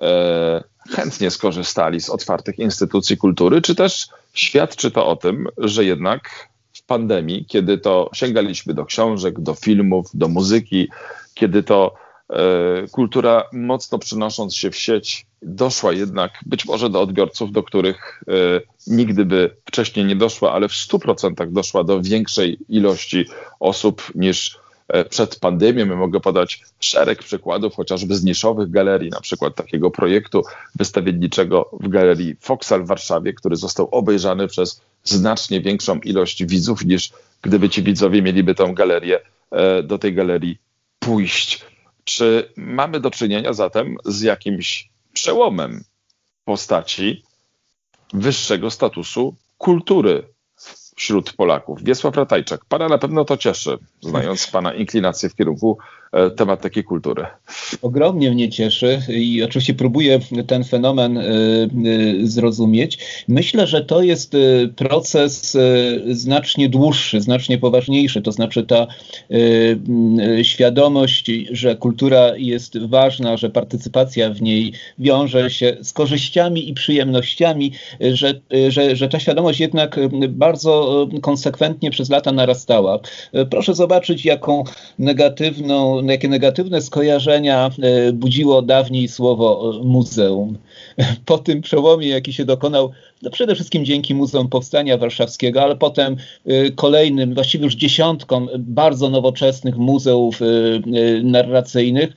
chętnie skorzystali z otwartych instytucji kultury, czy też świadczy to o tym, że jednak w pandemii, kiedy to sięgaliśmy do książek, do filmów, do muzyki, kiedy to e, kultura mocno przenosząc się w sieć doszła jednak być może do odbiorców, do których e, nigdy by wcześniej nie doszła, ale w stu procentach doszła do większej ilości osób niż przed pandemią. Ja mogę podać szereg przykładów, chociażby z niszowych galerii, na przykład takiego projektu wystawienniczego w Galerii Foksal w Warszawie, który został obejrzany przez znacznie większą ilość widzów, niż gdyby ci widzowie mieliby tą galerię, do tej galerii pójść. Czy mamy do czynienia zatem z jakimś przełomem w postaci wyższego statusu kultury wśród Polaków? Wiesław Ratajczak, pana na pewno to cieszy, znając pana inklinację w kierunku e, tematyki kultury. Ogromnie mnie cieszy i oczywiście próbuję ten fenomen y, y, zrozumieć. Myślę, że to jest y, proces y, znacznie dłuższy, znacznie poważniejszy. To znaczy ta y, y, świadomość, że kultura jest ważna, że partycypacja w niej wiąże się z korzyściami i przyjemnościami, y, że, y, że, że ta świadomość jednak y, bardzo konsekwentnie przez lata narastała. Proszę zobaczyć, jaką negatywną, jakie negatywne skojarzenia budziło dawniej słowo muzeum. Po tym przełomie, jaki się dokonał, no przede wszystkim dzięki Muzeum Powstania Warszawskiego, ale potem kolejnym, właściwie już dziesiątkom bardzo nowoczesnych muzeów narracyjnych,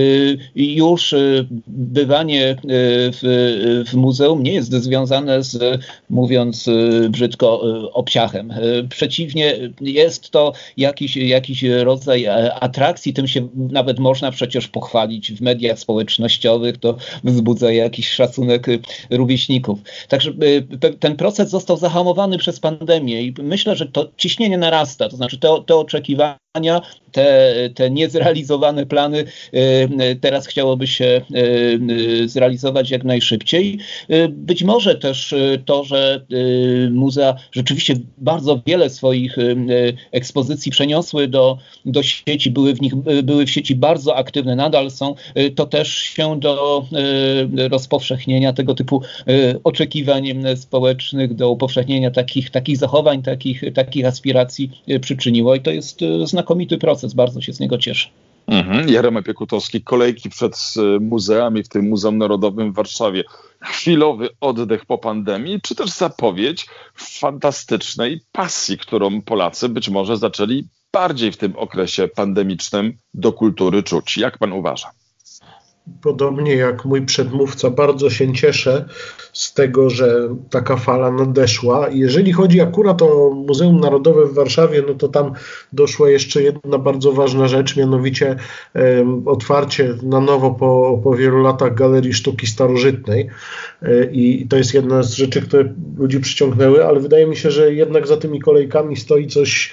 już bywanie w, w muzeum nie jest związane z, mówiąc brzydko, obciachem. Przeciwnie, jest to jakiś, jakiś rodzaj atrakcji, tym się nawet można przecież pochwalić w mediach społecznościowych, to wzbudza jakiś szacunek rówieśników. Także ten proces został zahamowany przez pandemię i myślę, że to ciśnienie narasta, to znaczy te, te oczekiwania, te, te niezrealizowane plany teraz chciałoby się zrealizować jak najszybciej. Być może też to, że muzea rzeczywiście bardzo wiele swoich ekspozycji przeniosły do, do sieci, były w nich, były w sieci bardzo aktywne, nadal są, to też się do rozpowszechnienia tego typu oczekiwań społecznych, do upowszechnienia takich, takich zachowań, takich, takich aspiracji przyczyniło i to jest znakomity proces, bardzo się z niego cieszę. Mhm. Jerema Piekutowski, kolejki przed muzeami, w tym Muzeum Narodowym w Warszawie. Chwilowy oddech po pandemii, czy też zapowiedź fantastycznej pasji, którą Polacy być może zaczęli bardziej w tym okresie pandemicznym do kultury czuć. Jak pan uważa? Podobnie jak mój przedmówca, bardzo się cieszę z tego, że taka fala nadeszła. Jeżeli chodzi akurat o Muzeum Narodowe w Warszawie, no to tam doszła jeszcze jedna bardzo ważna rzecz, mianowicie um, otwarcie na nowo po, po wielu latach Galerii Sztuki Starożytnej. E, I to jest jedna z rzeczy, które ludzi przyciągnęły, ale wydaje mi się, że jednak za tymi kolejkami stoi coś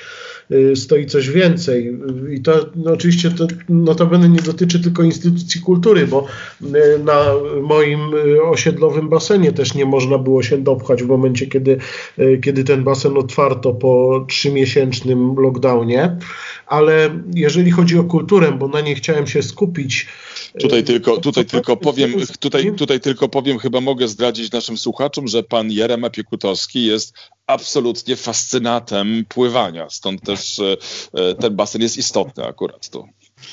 stoi coś więcej. I to no oczywiście to notabene nie dotyczy tylko instytucji kultury, bo na moim osiedlowym basenie też nie można było się dopchać w momencie, kiedy, kiedy ten basen otwarto po trzymiesięcznym lockdownie. Ale jeżeli chodzi o kulturę, bo na niej chciałem się skupić. Tutaj tylko, tutaj tylko powiem, tutaj, tutaj tylko powiem, chyba mogę zdradzić naszym słuchaczom, że pan Jerem Epiekutowski jest absolutnie fascynatem pływania, stąd też e, ten basen jest istotny akurat tu.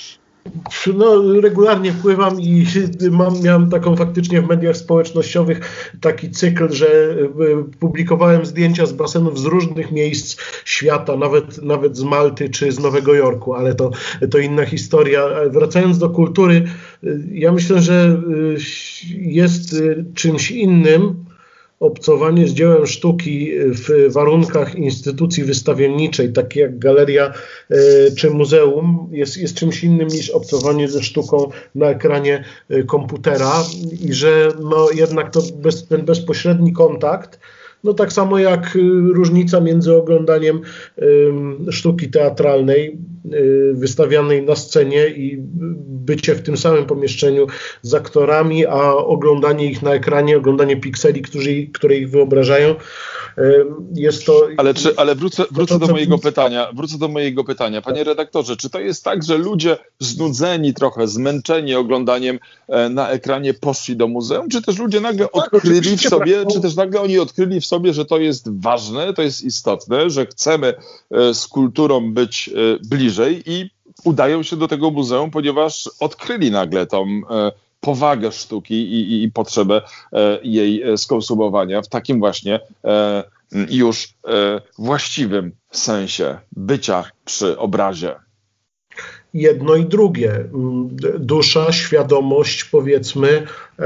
No, regularnie pływam i mam, miałem taką faktycznie w mediach społecznościowych taki cykl, że publikowałem zdjęcia z basenów z różnych miejsc świata, nawet, nawet z Malty czy z Nowego Jorku, ale to, to inna historia. Wracając do kultury, ja myślę, że jest czymś innym obcowanie z dziełem sztuki w warunkach instytucji wystawienniczej, takiej jak galeria czy muzeum, jest, jest czymś innym niż obcowanie ze sztuką na ekranie komputera i że no jednak to bez, ten bezpośredni kontakt, no tak samo jak różnica między oglądaniem y, sztuki teatralnej y, wystawianej na scenie i bycie w tym samym pomieszczeniu z aktorami, a oglądanie ich na ekranie, oglądanie pikseli, którzy, które ich wyobrażają, y, jest to... Ale, czy, ale wrócę, wrócę do mojego pytania, wrócę do mojego pytania. Panie redaktorze, czy to jest tak, że ludzie znudzeni trochę, zmęczeni oglądaniem e, na ekranie poszli do muzeum, czy też ludzie nagle odkryli w sobie, czy też nagle oni odkryli w sobie, że to jest ważne, to jest istotne, że chcemy e, z kulturą być e, bliżej i udają się do tego muzeum, ponieważ odkryli nagle tą e, powagę sztuki i, i, i potrzebę e, jej skonsumowania w takim właśnie e, już e, właściwym sensie bycia przy obrazie. Jedno i drugie. Dusza, świadomość, powiedzmy,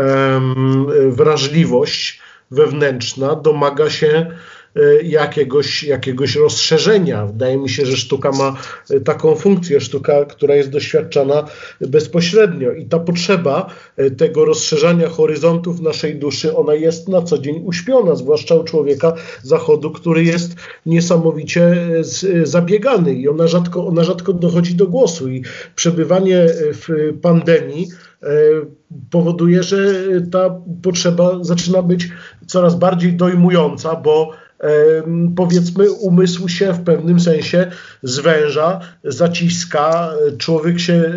wrażliwość wewnętrzna domaga się jakiegoś, jakiegoś rozszerzenia. Wydaje mi się, że sztuka ma taką funkcję, sztuka, która jest doświadczana bezpośrednio i ta potrzeba tego rozszerzania horyzontów naszej duszy, ona jest na co dzień uśpiona, zwłaszcza u człowieka zachodu, który jest niesamowicie zabiegany i ona rzadko, ona rzadko dochodzi do głosu i przebywanie w pandemii powoduje, że ta potrzeba zaczyna być coraz bardziej dojmująca, bo powiedzmy umysł się w pewnym sensie zwęża, zaciska, człowiek się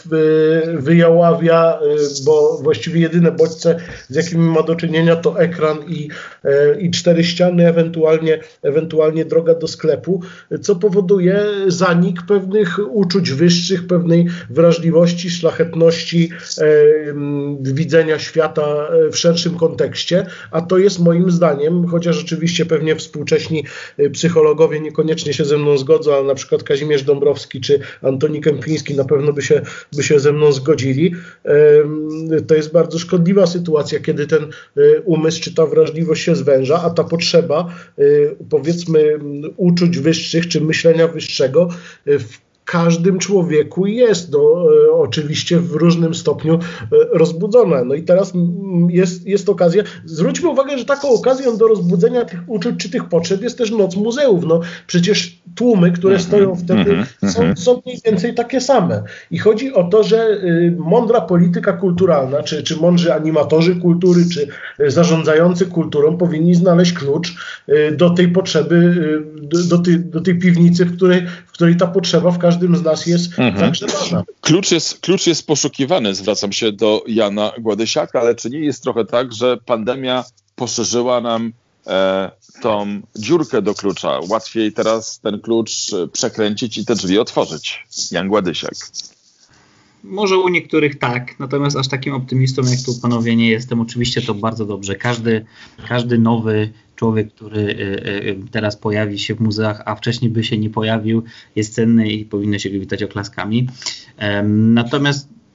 wyjaławia, bo właściwie jedyne bodźce, z jakimi ma do czynienia, to ekran i, i cztery ściany, ewentualnie, ewentualnie droga do sklepu, co powoduje zanik pewnych uczuć wyższych, pewnej wrażliwości, szlachetności, widzenia świata w szerszym kontekście, a to jest moim zdaniem, chociaż oczywiście pewnie współcześni psychologowie niekoniecznie się ze mną zgodzą, ale na przykład Kazimierz Dąbrowski czy Antoni Kępiński na pewno by się, by się ze mną zgodzili. To jest bardzo szkodliwa sytuacja, kiedy ten umysł czy ta wrażliwość się zwęża, a ta potrzeba, powiedzmy, uczuć wyższych czy myślenia wyższego w każdym człowieku jest, no, oczywiście w różnym stopniu rozbudzona. No i teraz jest, jest okazja, zwróćmy uwagę, że taką okazją do rozbudzenia tych uczuć czy tych potrzeb jest też Noc Muzeów. No, przecież tłumy, które stoją wtedy, są, są mniej więcej takie same. I chodzi o to, że y, mądra polityka kulturalna, czy, czy mądrzy animatorzy kultury, czy y, zarządzający kulturą powinni znaleźć klucz y, do tej potrzeby, y, do, do, tej, do tej piwnicy, w której, w której ta potrzeba w każdym z nas jest mhm. zagrzebana. Klucz jest, klucz jest poszukiwany, zwracam się do Jana Gładysiaka, ale czy nie jest trochę tak, że pandemia poszerzyła nam e, tą dziurkę do klucza? Łatwiej teraz ten klucz przekręcić i te drzwi otworzyć. Jan Gładysiak. Może u niektórych tak, natomiast aż takim optymistą jak tu panowie nie jestem. Oczywiście to bardzo dobrze. Każdy, każdy nowy człowiek, który teraz pojawi się w muzeach, a wcześniej by się nie pojawił, jest cenny i powinno się go witać oklaskami. Natomiast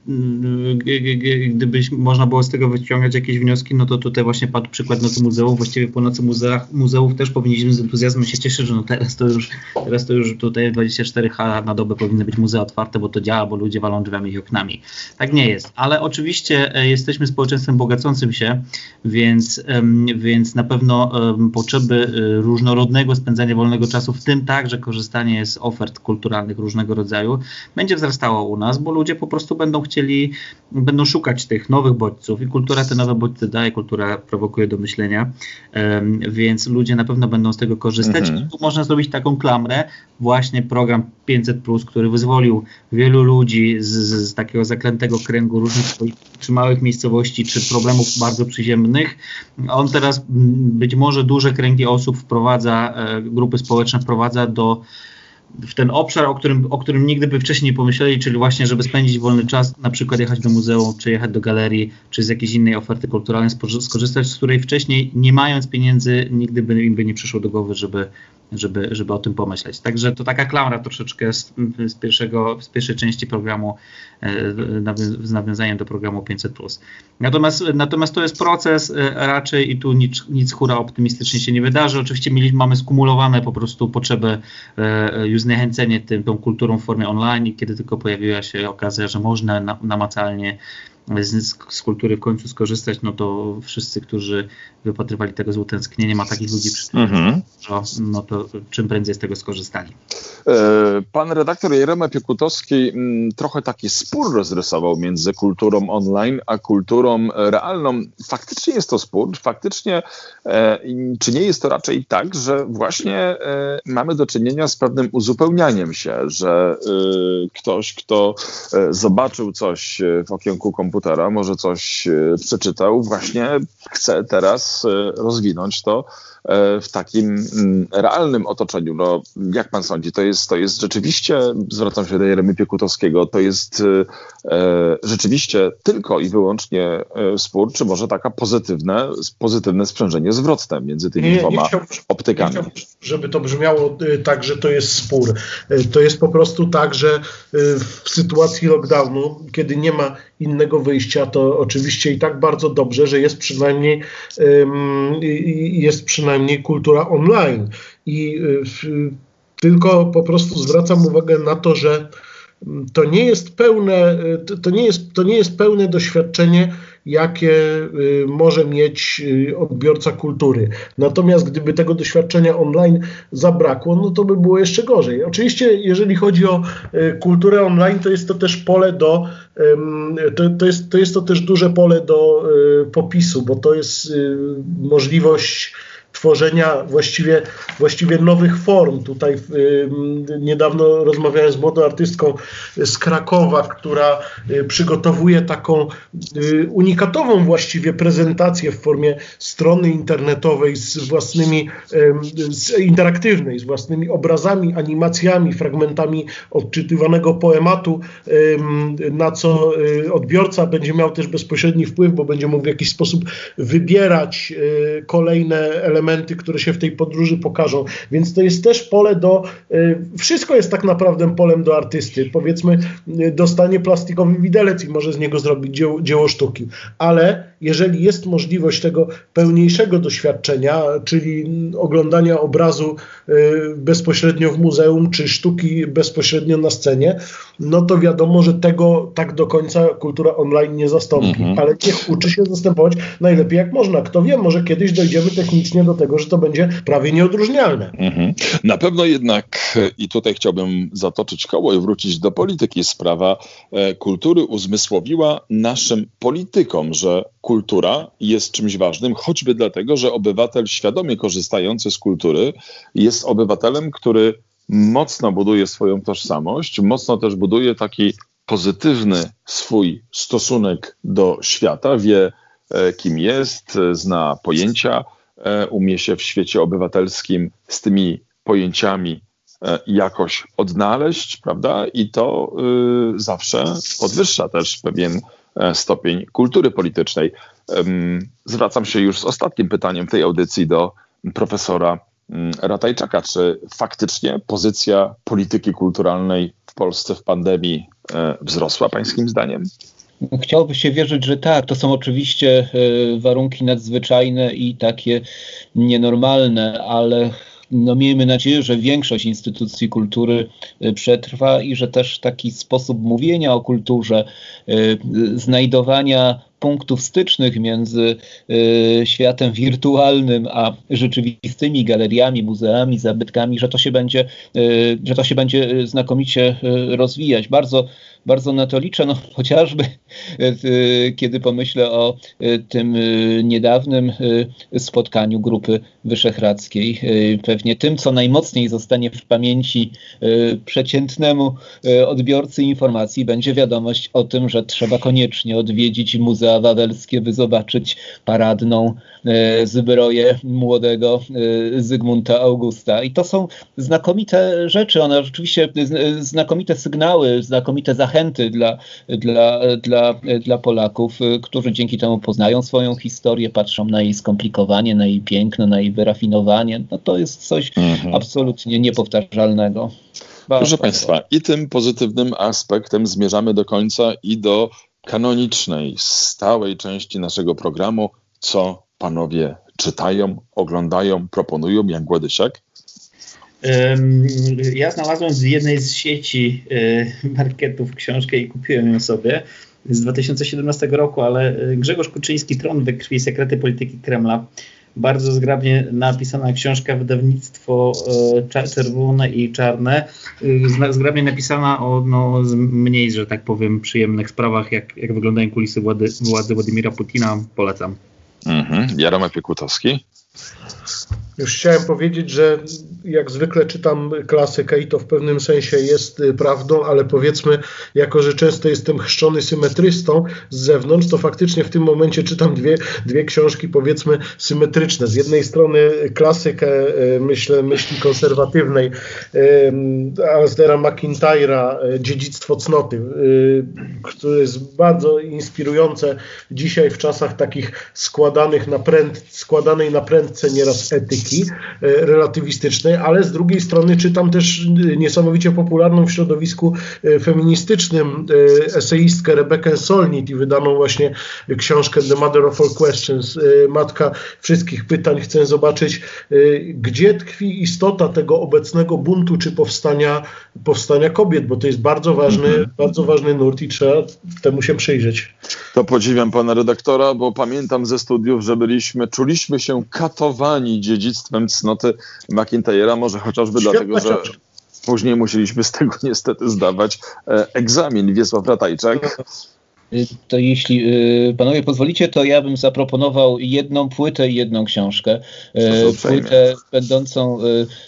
gdyby można było z tego wyciągać jakieś wnioski, no to tutaj właśnie padł przykład Nocy Muzeów. Właściwie po Nocy muzeach, Muzeów też powinniśmy z entuzjazmem się cieszyć, że no teraz to już teraz to już tutaj dwadzieścia cztery H na dobę powinny być muzea otwarte, bo to działa, bo ludzie walą drzwiami i oknami. Tak nie jest, ale oczywiście jesteśmy społeczeństwem bogacącym się, więc, więc na pewno potrzeby różnorodnego spędzania wolnego czasu, w tym także korzystanie z ofert kulturalnych różnego rodzaju, będzie wzrastało u nas, bo ludzie po prostu będą chcieli, będą szukać tych nowych bodźców i kultura te nowe bodźce daje, kultura prowokuje do myślenia, um, więc ludzie na pewno będą z tego korzystać. Mhm. I tu można zrobić taką klamrę, właśnie program pięćset plus, który wyzwolił wielu ludzi z, z takiego zaklętego kręgu różnych czy małych miejscowości, czy problemów bardzo przyziemnych. On teraz być może duże kręgi osób wprowadza, grupy społeczne wprowadza do w ten obszar, o którym, o którym nigdy by wcześniej nie pomyśleli, czyli właśnie, żeby spędzić wolny czas, na przykład jechać do muzeum, czy jechać do galerii, czy z jakiejś innej oferty kulturalnej skorzystać, z której wcześniej, nie mając pieniędzy, nigdy by im by nie przyszło do głowy, żeby, żeby, żeby o tym pomyśleć. Także to taka klamra troszeczkę z, z, pierwszego, z pierwszej części programu, z nawiązaniem do programu pięćset plus. Natomiast, natomiast to jest proces raczej i tu nic, nic hura optymistycznie się nie wydarzy. Oczywiście mieliśmy, mamy skumulowane po prostu potrzeby, już zniechęcenie tym, tą kulturą w formie online i kiedy tylko pojawiła się okazja, że można na, namacalnie z, z kultury w końcu skorzystać, no to wszyscy, którzy wypatrywali tego z utęsknieniem, a takich ludzi przy Mhm. no to czym prędzej z tego skorzystali. Pan redaktor Jerema Piekutowski trochę taki spór rozrysował między kulturą online a kulturą realną. Faktycznie jest to spór, faktycznie czy nie jest to raczej tak, że właśnie mamy do czynienia z pewnym uzupełnianiem się, że ktoś, kto zobaczył coś w okienku komputera, może coś przeczytał, właśnie chce teraz rozwinąć to w takim realnym otoczeniu. No, jak pan sądzi, to jest, to jest rzeczywiście, zwracam się do Jeremy Piekutowskiego, to jest e, rzeczywiście tylko i wyłącznie e, spór, czy może taka pozytywne, pozytywne sprzężenie zwrotne między tymi nie, dwoma nie chciałbym, optykami. Nie chciałbym, żeby to brzmiało tak, że to jest spór. To jest po prostu tak, że w sytuacji lockdownu, kiedy nie ma innego wyjścia, to oczywiście i tak bardzo dobrze, że jest przynajmniej jest przynajmniej kultura online. I tylko po prostu zwracam uwagę na to, że to nie jest pełne, to nie jest, to nie jest pełne doświadczenie, jakie może mieć odbiorca kultury. Natomiast gdyby tego doświadczenia online zabrakło, no to by było jeszcze gorzej. Oczywiście, jeżeli chodzi o kulturę online, to jest to też pole do, to, to, jest, to jest to też duże pole do popisu, bo to jest możliwość tworzenia właściwie, właściwie nowych form. Tutaj y, niedawno rozmawiałem z młodą artystką z Krakowa, która y, przygotowuje taką y, unikatową właściwie prezentację w formie strony internetowej z własnymi, y, z, interaktywnej, z własnymi obrazami, animacjami, fragmentami odczytywanego poematu, y, na co y, odbiorca będzie miał też bezpośredni wpływ, bo będzie mógł w jakiś sposób wybierać y, kolejne elementy, które się w tej podróży pokażą. Więc to jest też pole do... Wszystko jest tak naprawdę polem do artysty. Powiedzmy, dostanie plastikowy widelec i może z niego zrobić dzieło, dzieło sztuki. Ale jeżeli jest możliwość tego pełniejszego doświadczenia, czyli oglądania obrazu bezpośrednio w muzeum, czy sztuki bezpośrednio na scenie, no to wiadomo, że tego tak do końca kultura online nie zastąpi. Mhm. Ale niech uczy się zastępować najlepiej jak można. Kto wie, może kiedyś dojdziemy technicznie do tego, że to będzie prawie nieodróżnialne. Mhm. Na pewno jednak, i tutaj chciałbym zatoczyć koło i wrócić do polityki, sprawa e, kultury uzmysłowiła naszym politykom, że kultura jest czymś ważnym, choćby dlatego, że obywatel świadomie korzystający z kultury jest obywatelem, który mocno buduje swoją tożsamość, mocno też buduje taki pozytywny swój stosunek do świata, wie e, kim jest, zna pojęcia, umie się w świecie obywatelskim z tymi pojęciami jakoś odnaleźć, prawda? I to y, zawsze podwyższa też pewien stopień kultury politycznej. Ym, zwracam się już z ostatnim pytaniem tej audycji do profesora Ratajczaka. Czy faktycznie pozycja polityki kulturalnej w Polsce w pandemii y, wzrosła pańskim zdaniem? Chciałoby się wierzyć, że tak, to są oczywiście warunki nadzwyczajne i takie nienormalne, ale no miejmy nadzieję, że większość instytucji kultury przetrwa i że też taki sposób mówienia o kulturze, znajdowania punktów stycznych między y, światem wirtualnym a rzeczywistymi galeriami, muzeami, zabytkami, że to się będzie, y, że to się będzie znakomicie y, rozwijać. Bardzo, bardzo na to liczę, no chociażby y, kiedy pomyślę o y, tym y, niedawnym y, spotkaniu Grupy Wyszehradzkiej. Y, pewnie tym, co najmocniej zostanie w pamięci y, przeciętnemu y, odbiorcy informacji, będzie wiadomość o tym, że trzeba koniecznie odwiedzić Muzea Wawelskie, by zobaczyć paradną e, zbroję młodego e, Zygmunta Augusta. I to są znakomite rzeczy, one rzeczywiście z, znakomite sygnały, znakomite zachęty dla, dla, dla, dla Polaków, e, którzy dzięki temu poznają swoją historię, patrzą na jej skomplikowanie, na jej piękno, na jej wyrafinowanie. No to jest coś mhm. absolutnie niepowtarzalnego. Bardzo Proszę Państwa, i tym pozytywnym aspektem zmierzamy do końca i do kanonicznej, stałej części naszego programu. Co panowie czytają, oglądają, proponują? Jan Gładysiak? Ja znalazłem z jednej z sieci marketów książkę i kupiłem ją sobie z dwa tysiące siedemnastego roku, ale Grzegorz Kuczyński, Tron we krwi, sekrety polityki Kremla. Bardzo zgrabnie napisana książka, wydawnictwo e, czerwone i czarne. E, zgrabnie napisana o no, mniej, że tak powiem, przyjemnych sprawach, jak, jak wyglądają kulisy władzy, władzy Władimira Putina. Polecam. Mhm. Jaromir Piekutowski. Już chciałem powiedzieć, że jak zwykle czytam klasykę i to w pewnym sensie jest prawdą, ale powiedzmy, jako że często jestem chrzczony symetrystą z zewnątrz, to faktycznie w tym momencie czytam dwie, dwie książki, powiedzmy, symetryczne. Z jednej strony klasykę, myślę, myśli konserwatywnej Alasdaira MacIntyre'a, Dziedzictwo cnoty, które jest bardzo inspirujące dzisiaj w czasach takich składanych na pręd, składanej na prędce nieraz etyki relatywistycznej, ale z drugiej strony czytam też niesamowicie popularną w środowisku feministycznym eseistkę Rebekę Solnit i wydaną właśnie książkę The Mother of All Questions, Matka Wszystkich Pytań. Chcę zobaczyć, gdzie tkwi istota tego obecnego buntu czy powstania, powstania kobiet, bo to jest bardzo ważny, mm-hmm. bardzo ważny nurt i trzeba temu się przyjrzeć. To podziwiam pana redaktora, bo pamiętam ze studiów, że byliśmy, czuliśmy się katowani dziedzictwem cnoty MacIntyre'a, może chociażby Świetna dlatego, że książka. Później musieliśmy z tego niestety zdawać e, egzamin. Wiesław Ratajczak. To jeśli panowie pozwolicie, to ja bym zaproponował jedną płytę i jedną książkę. Płytę będącą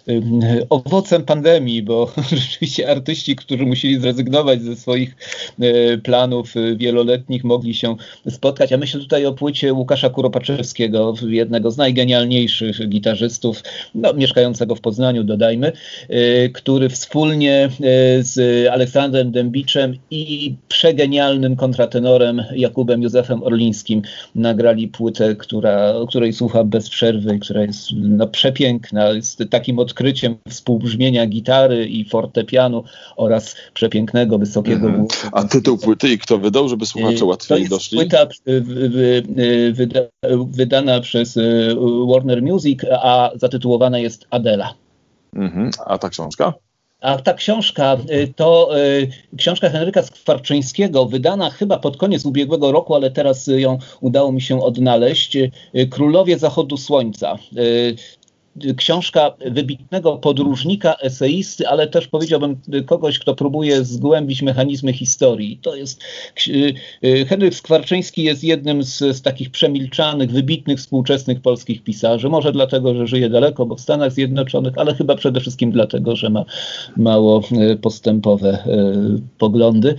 owocem pandemii, bo rzeczywiście artyści, którzy musieli zrezygnować ze swoich planów wieloletnich, mogli się spotkać. A myślę tutaj o płycie Łukasza Kuropaczewskiego, jednego z najgenialniejszych gitarzystów, no, mieszkającego w Poznaniu, dodajmy, który wspólnie z Aleksandrem Dębiczem i przegenialnym kontratenorem Jakubem Józefem Orlińskim nagrali płytę, która, której słucham bez przerwy i która jest no, przepiękna, jest takim odkryciem współbrzmienia gitary i fortepianu oraz przepięknego, wysokiego mm. A tytuł płyty i kto wydał, żeby słuchacze łatwiej to jest doszli? Płyta wyda, wydana przez Warner Music, a zatytułowana jest Adela. Mm-hmm. A ta książka? A ta książka to y, książka Henryka Skwarczyńskiego, wydana chyba pod koniec ubiegłego roku, ale teraz ją udało mi się odnaleźć. Y, Królowie Zachodu Słońca. Y, Książka wybitnego podróżnika, eseisty, ale też powiedziałbym kogoś, kto próbuje zgłębić mechanizmy historii. To jest Henryk Skwarczyński jest jednym z, z takich przemilczanych, wybitnych współczesnych polskich pisarzy. Może dlatego, że żyje daleko, bo w Stanach Zjednoczonych, ale chyba przede wszystkim dlatego, że ma mało postępowe poglądy.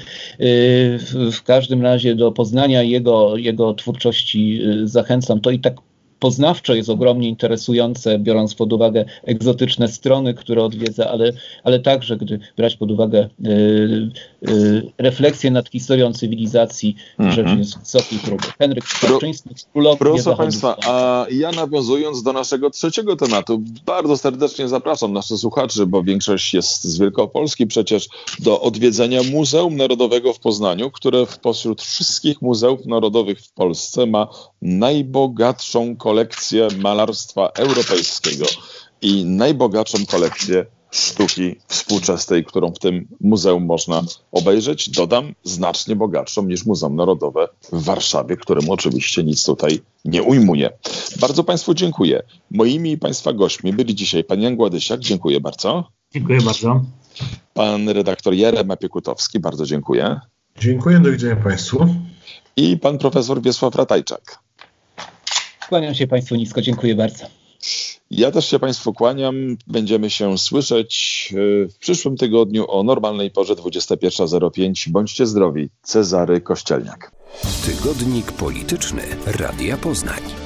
W, w każdym razie do poznania jego, jego twórczości zachęcam. To i tak poznawczo jest ogromnie interesujące, biorąc pod uwagę egzotyczne strony, które odwiedza, ale, ale także, gdy brać pod uwagę y, y, refleksję nad historią cywilizacji, mm-hmm. rzecz jest wysokiej próby. Henryk Starczyński, królowie Proszę Państwa, a ja nawiązując do naszego trzeciego tematu, bardzo serdecznie zapraszam naszych słuchaczy, bo większość jest z Wielkopolski przecież, do odwiedzenia Muzeum Narodowego w Poznaniu, które spośród wszystkich muzeów narodowych w Polsce ma najbogatszą kolekcję malarstwa europejskiego i najbogatszą kolekcję sztuki współczesnej, którą w tym muzeum można obejrzeć. Dodam, znacznie bogatszą niż Muzeum Narodowe w Warszawie, któremu oczywiście nic tutaj nie ujmuje. Bardzo Państwu dziękuję. Moimi i Państwa gośćmi byli dzisiaj pan Jan Gładysiak, dziękuję bardzo. Dziękuję bardzo. Pan redaktor Jerema Piekutowski, bardzo dziękuję. Dziękuję, do widzenia Państwu. I pan profesor Wiesław Ratajczak. Kłaniam się Państwu nisko, dziękuję bardzo. Ja też się Państwu kłaniam. Będziemy się słyszeć w przyszłym tygodniu o normalnej porze dwudziesta pierwsza zero pięć. Bądźcie zdrowi. Cezary Kościelniak. Tygodnik Polityczny Radia Poznań.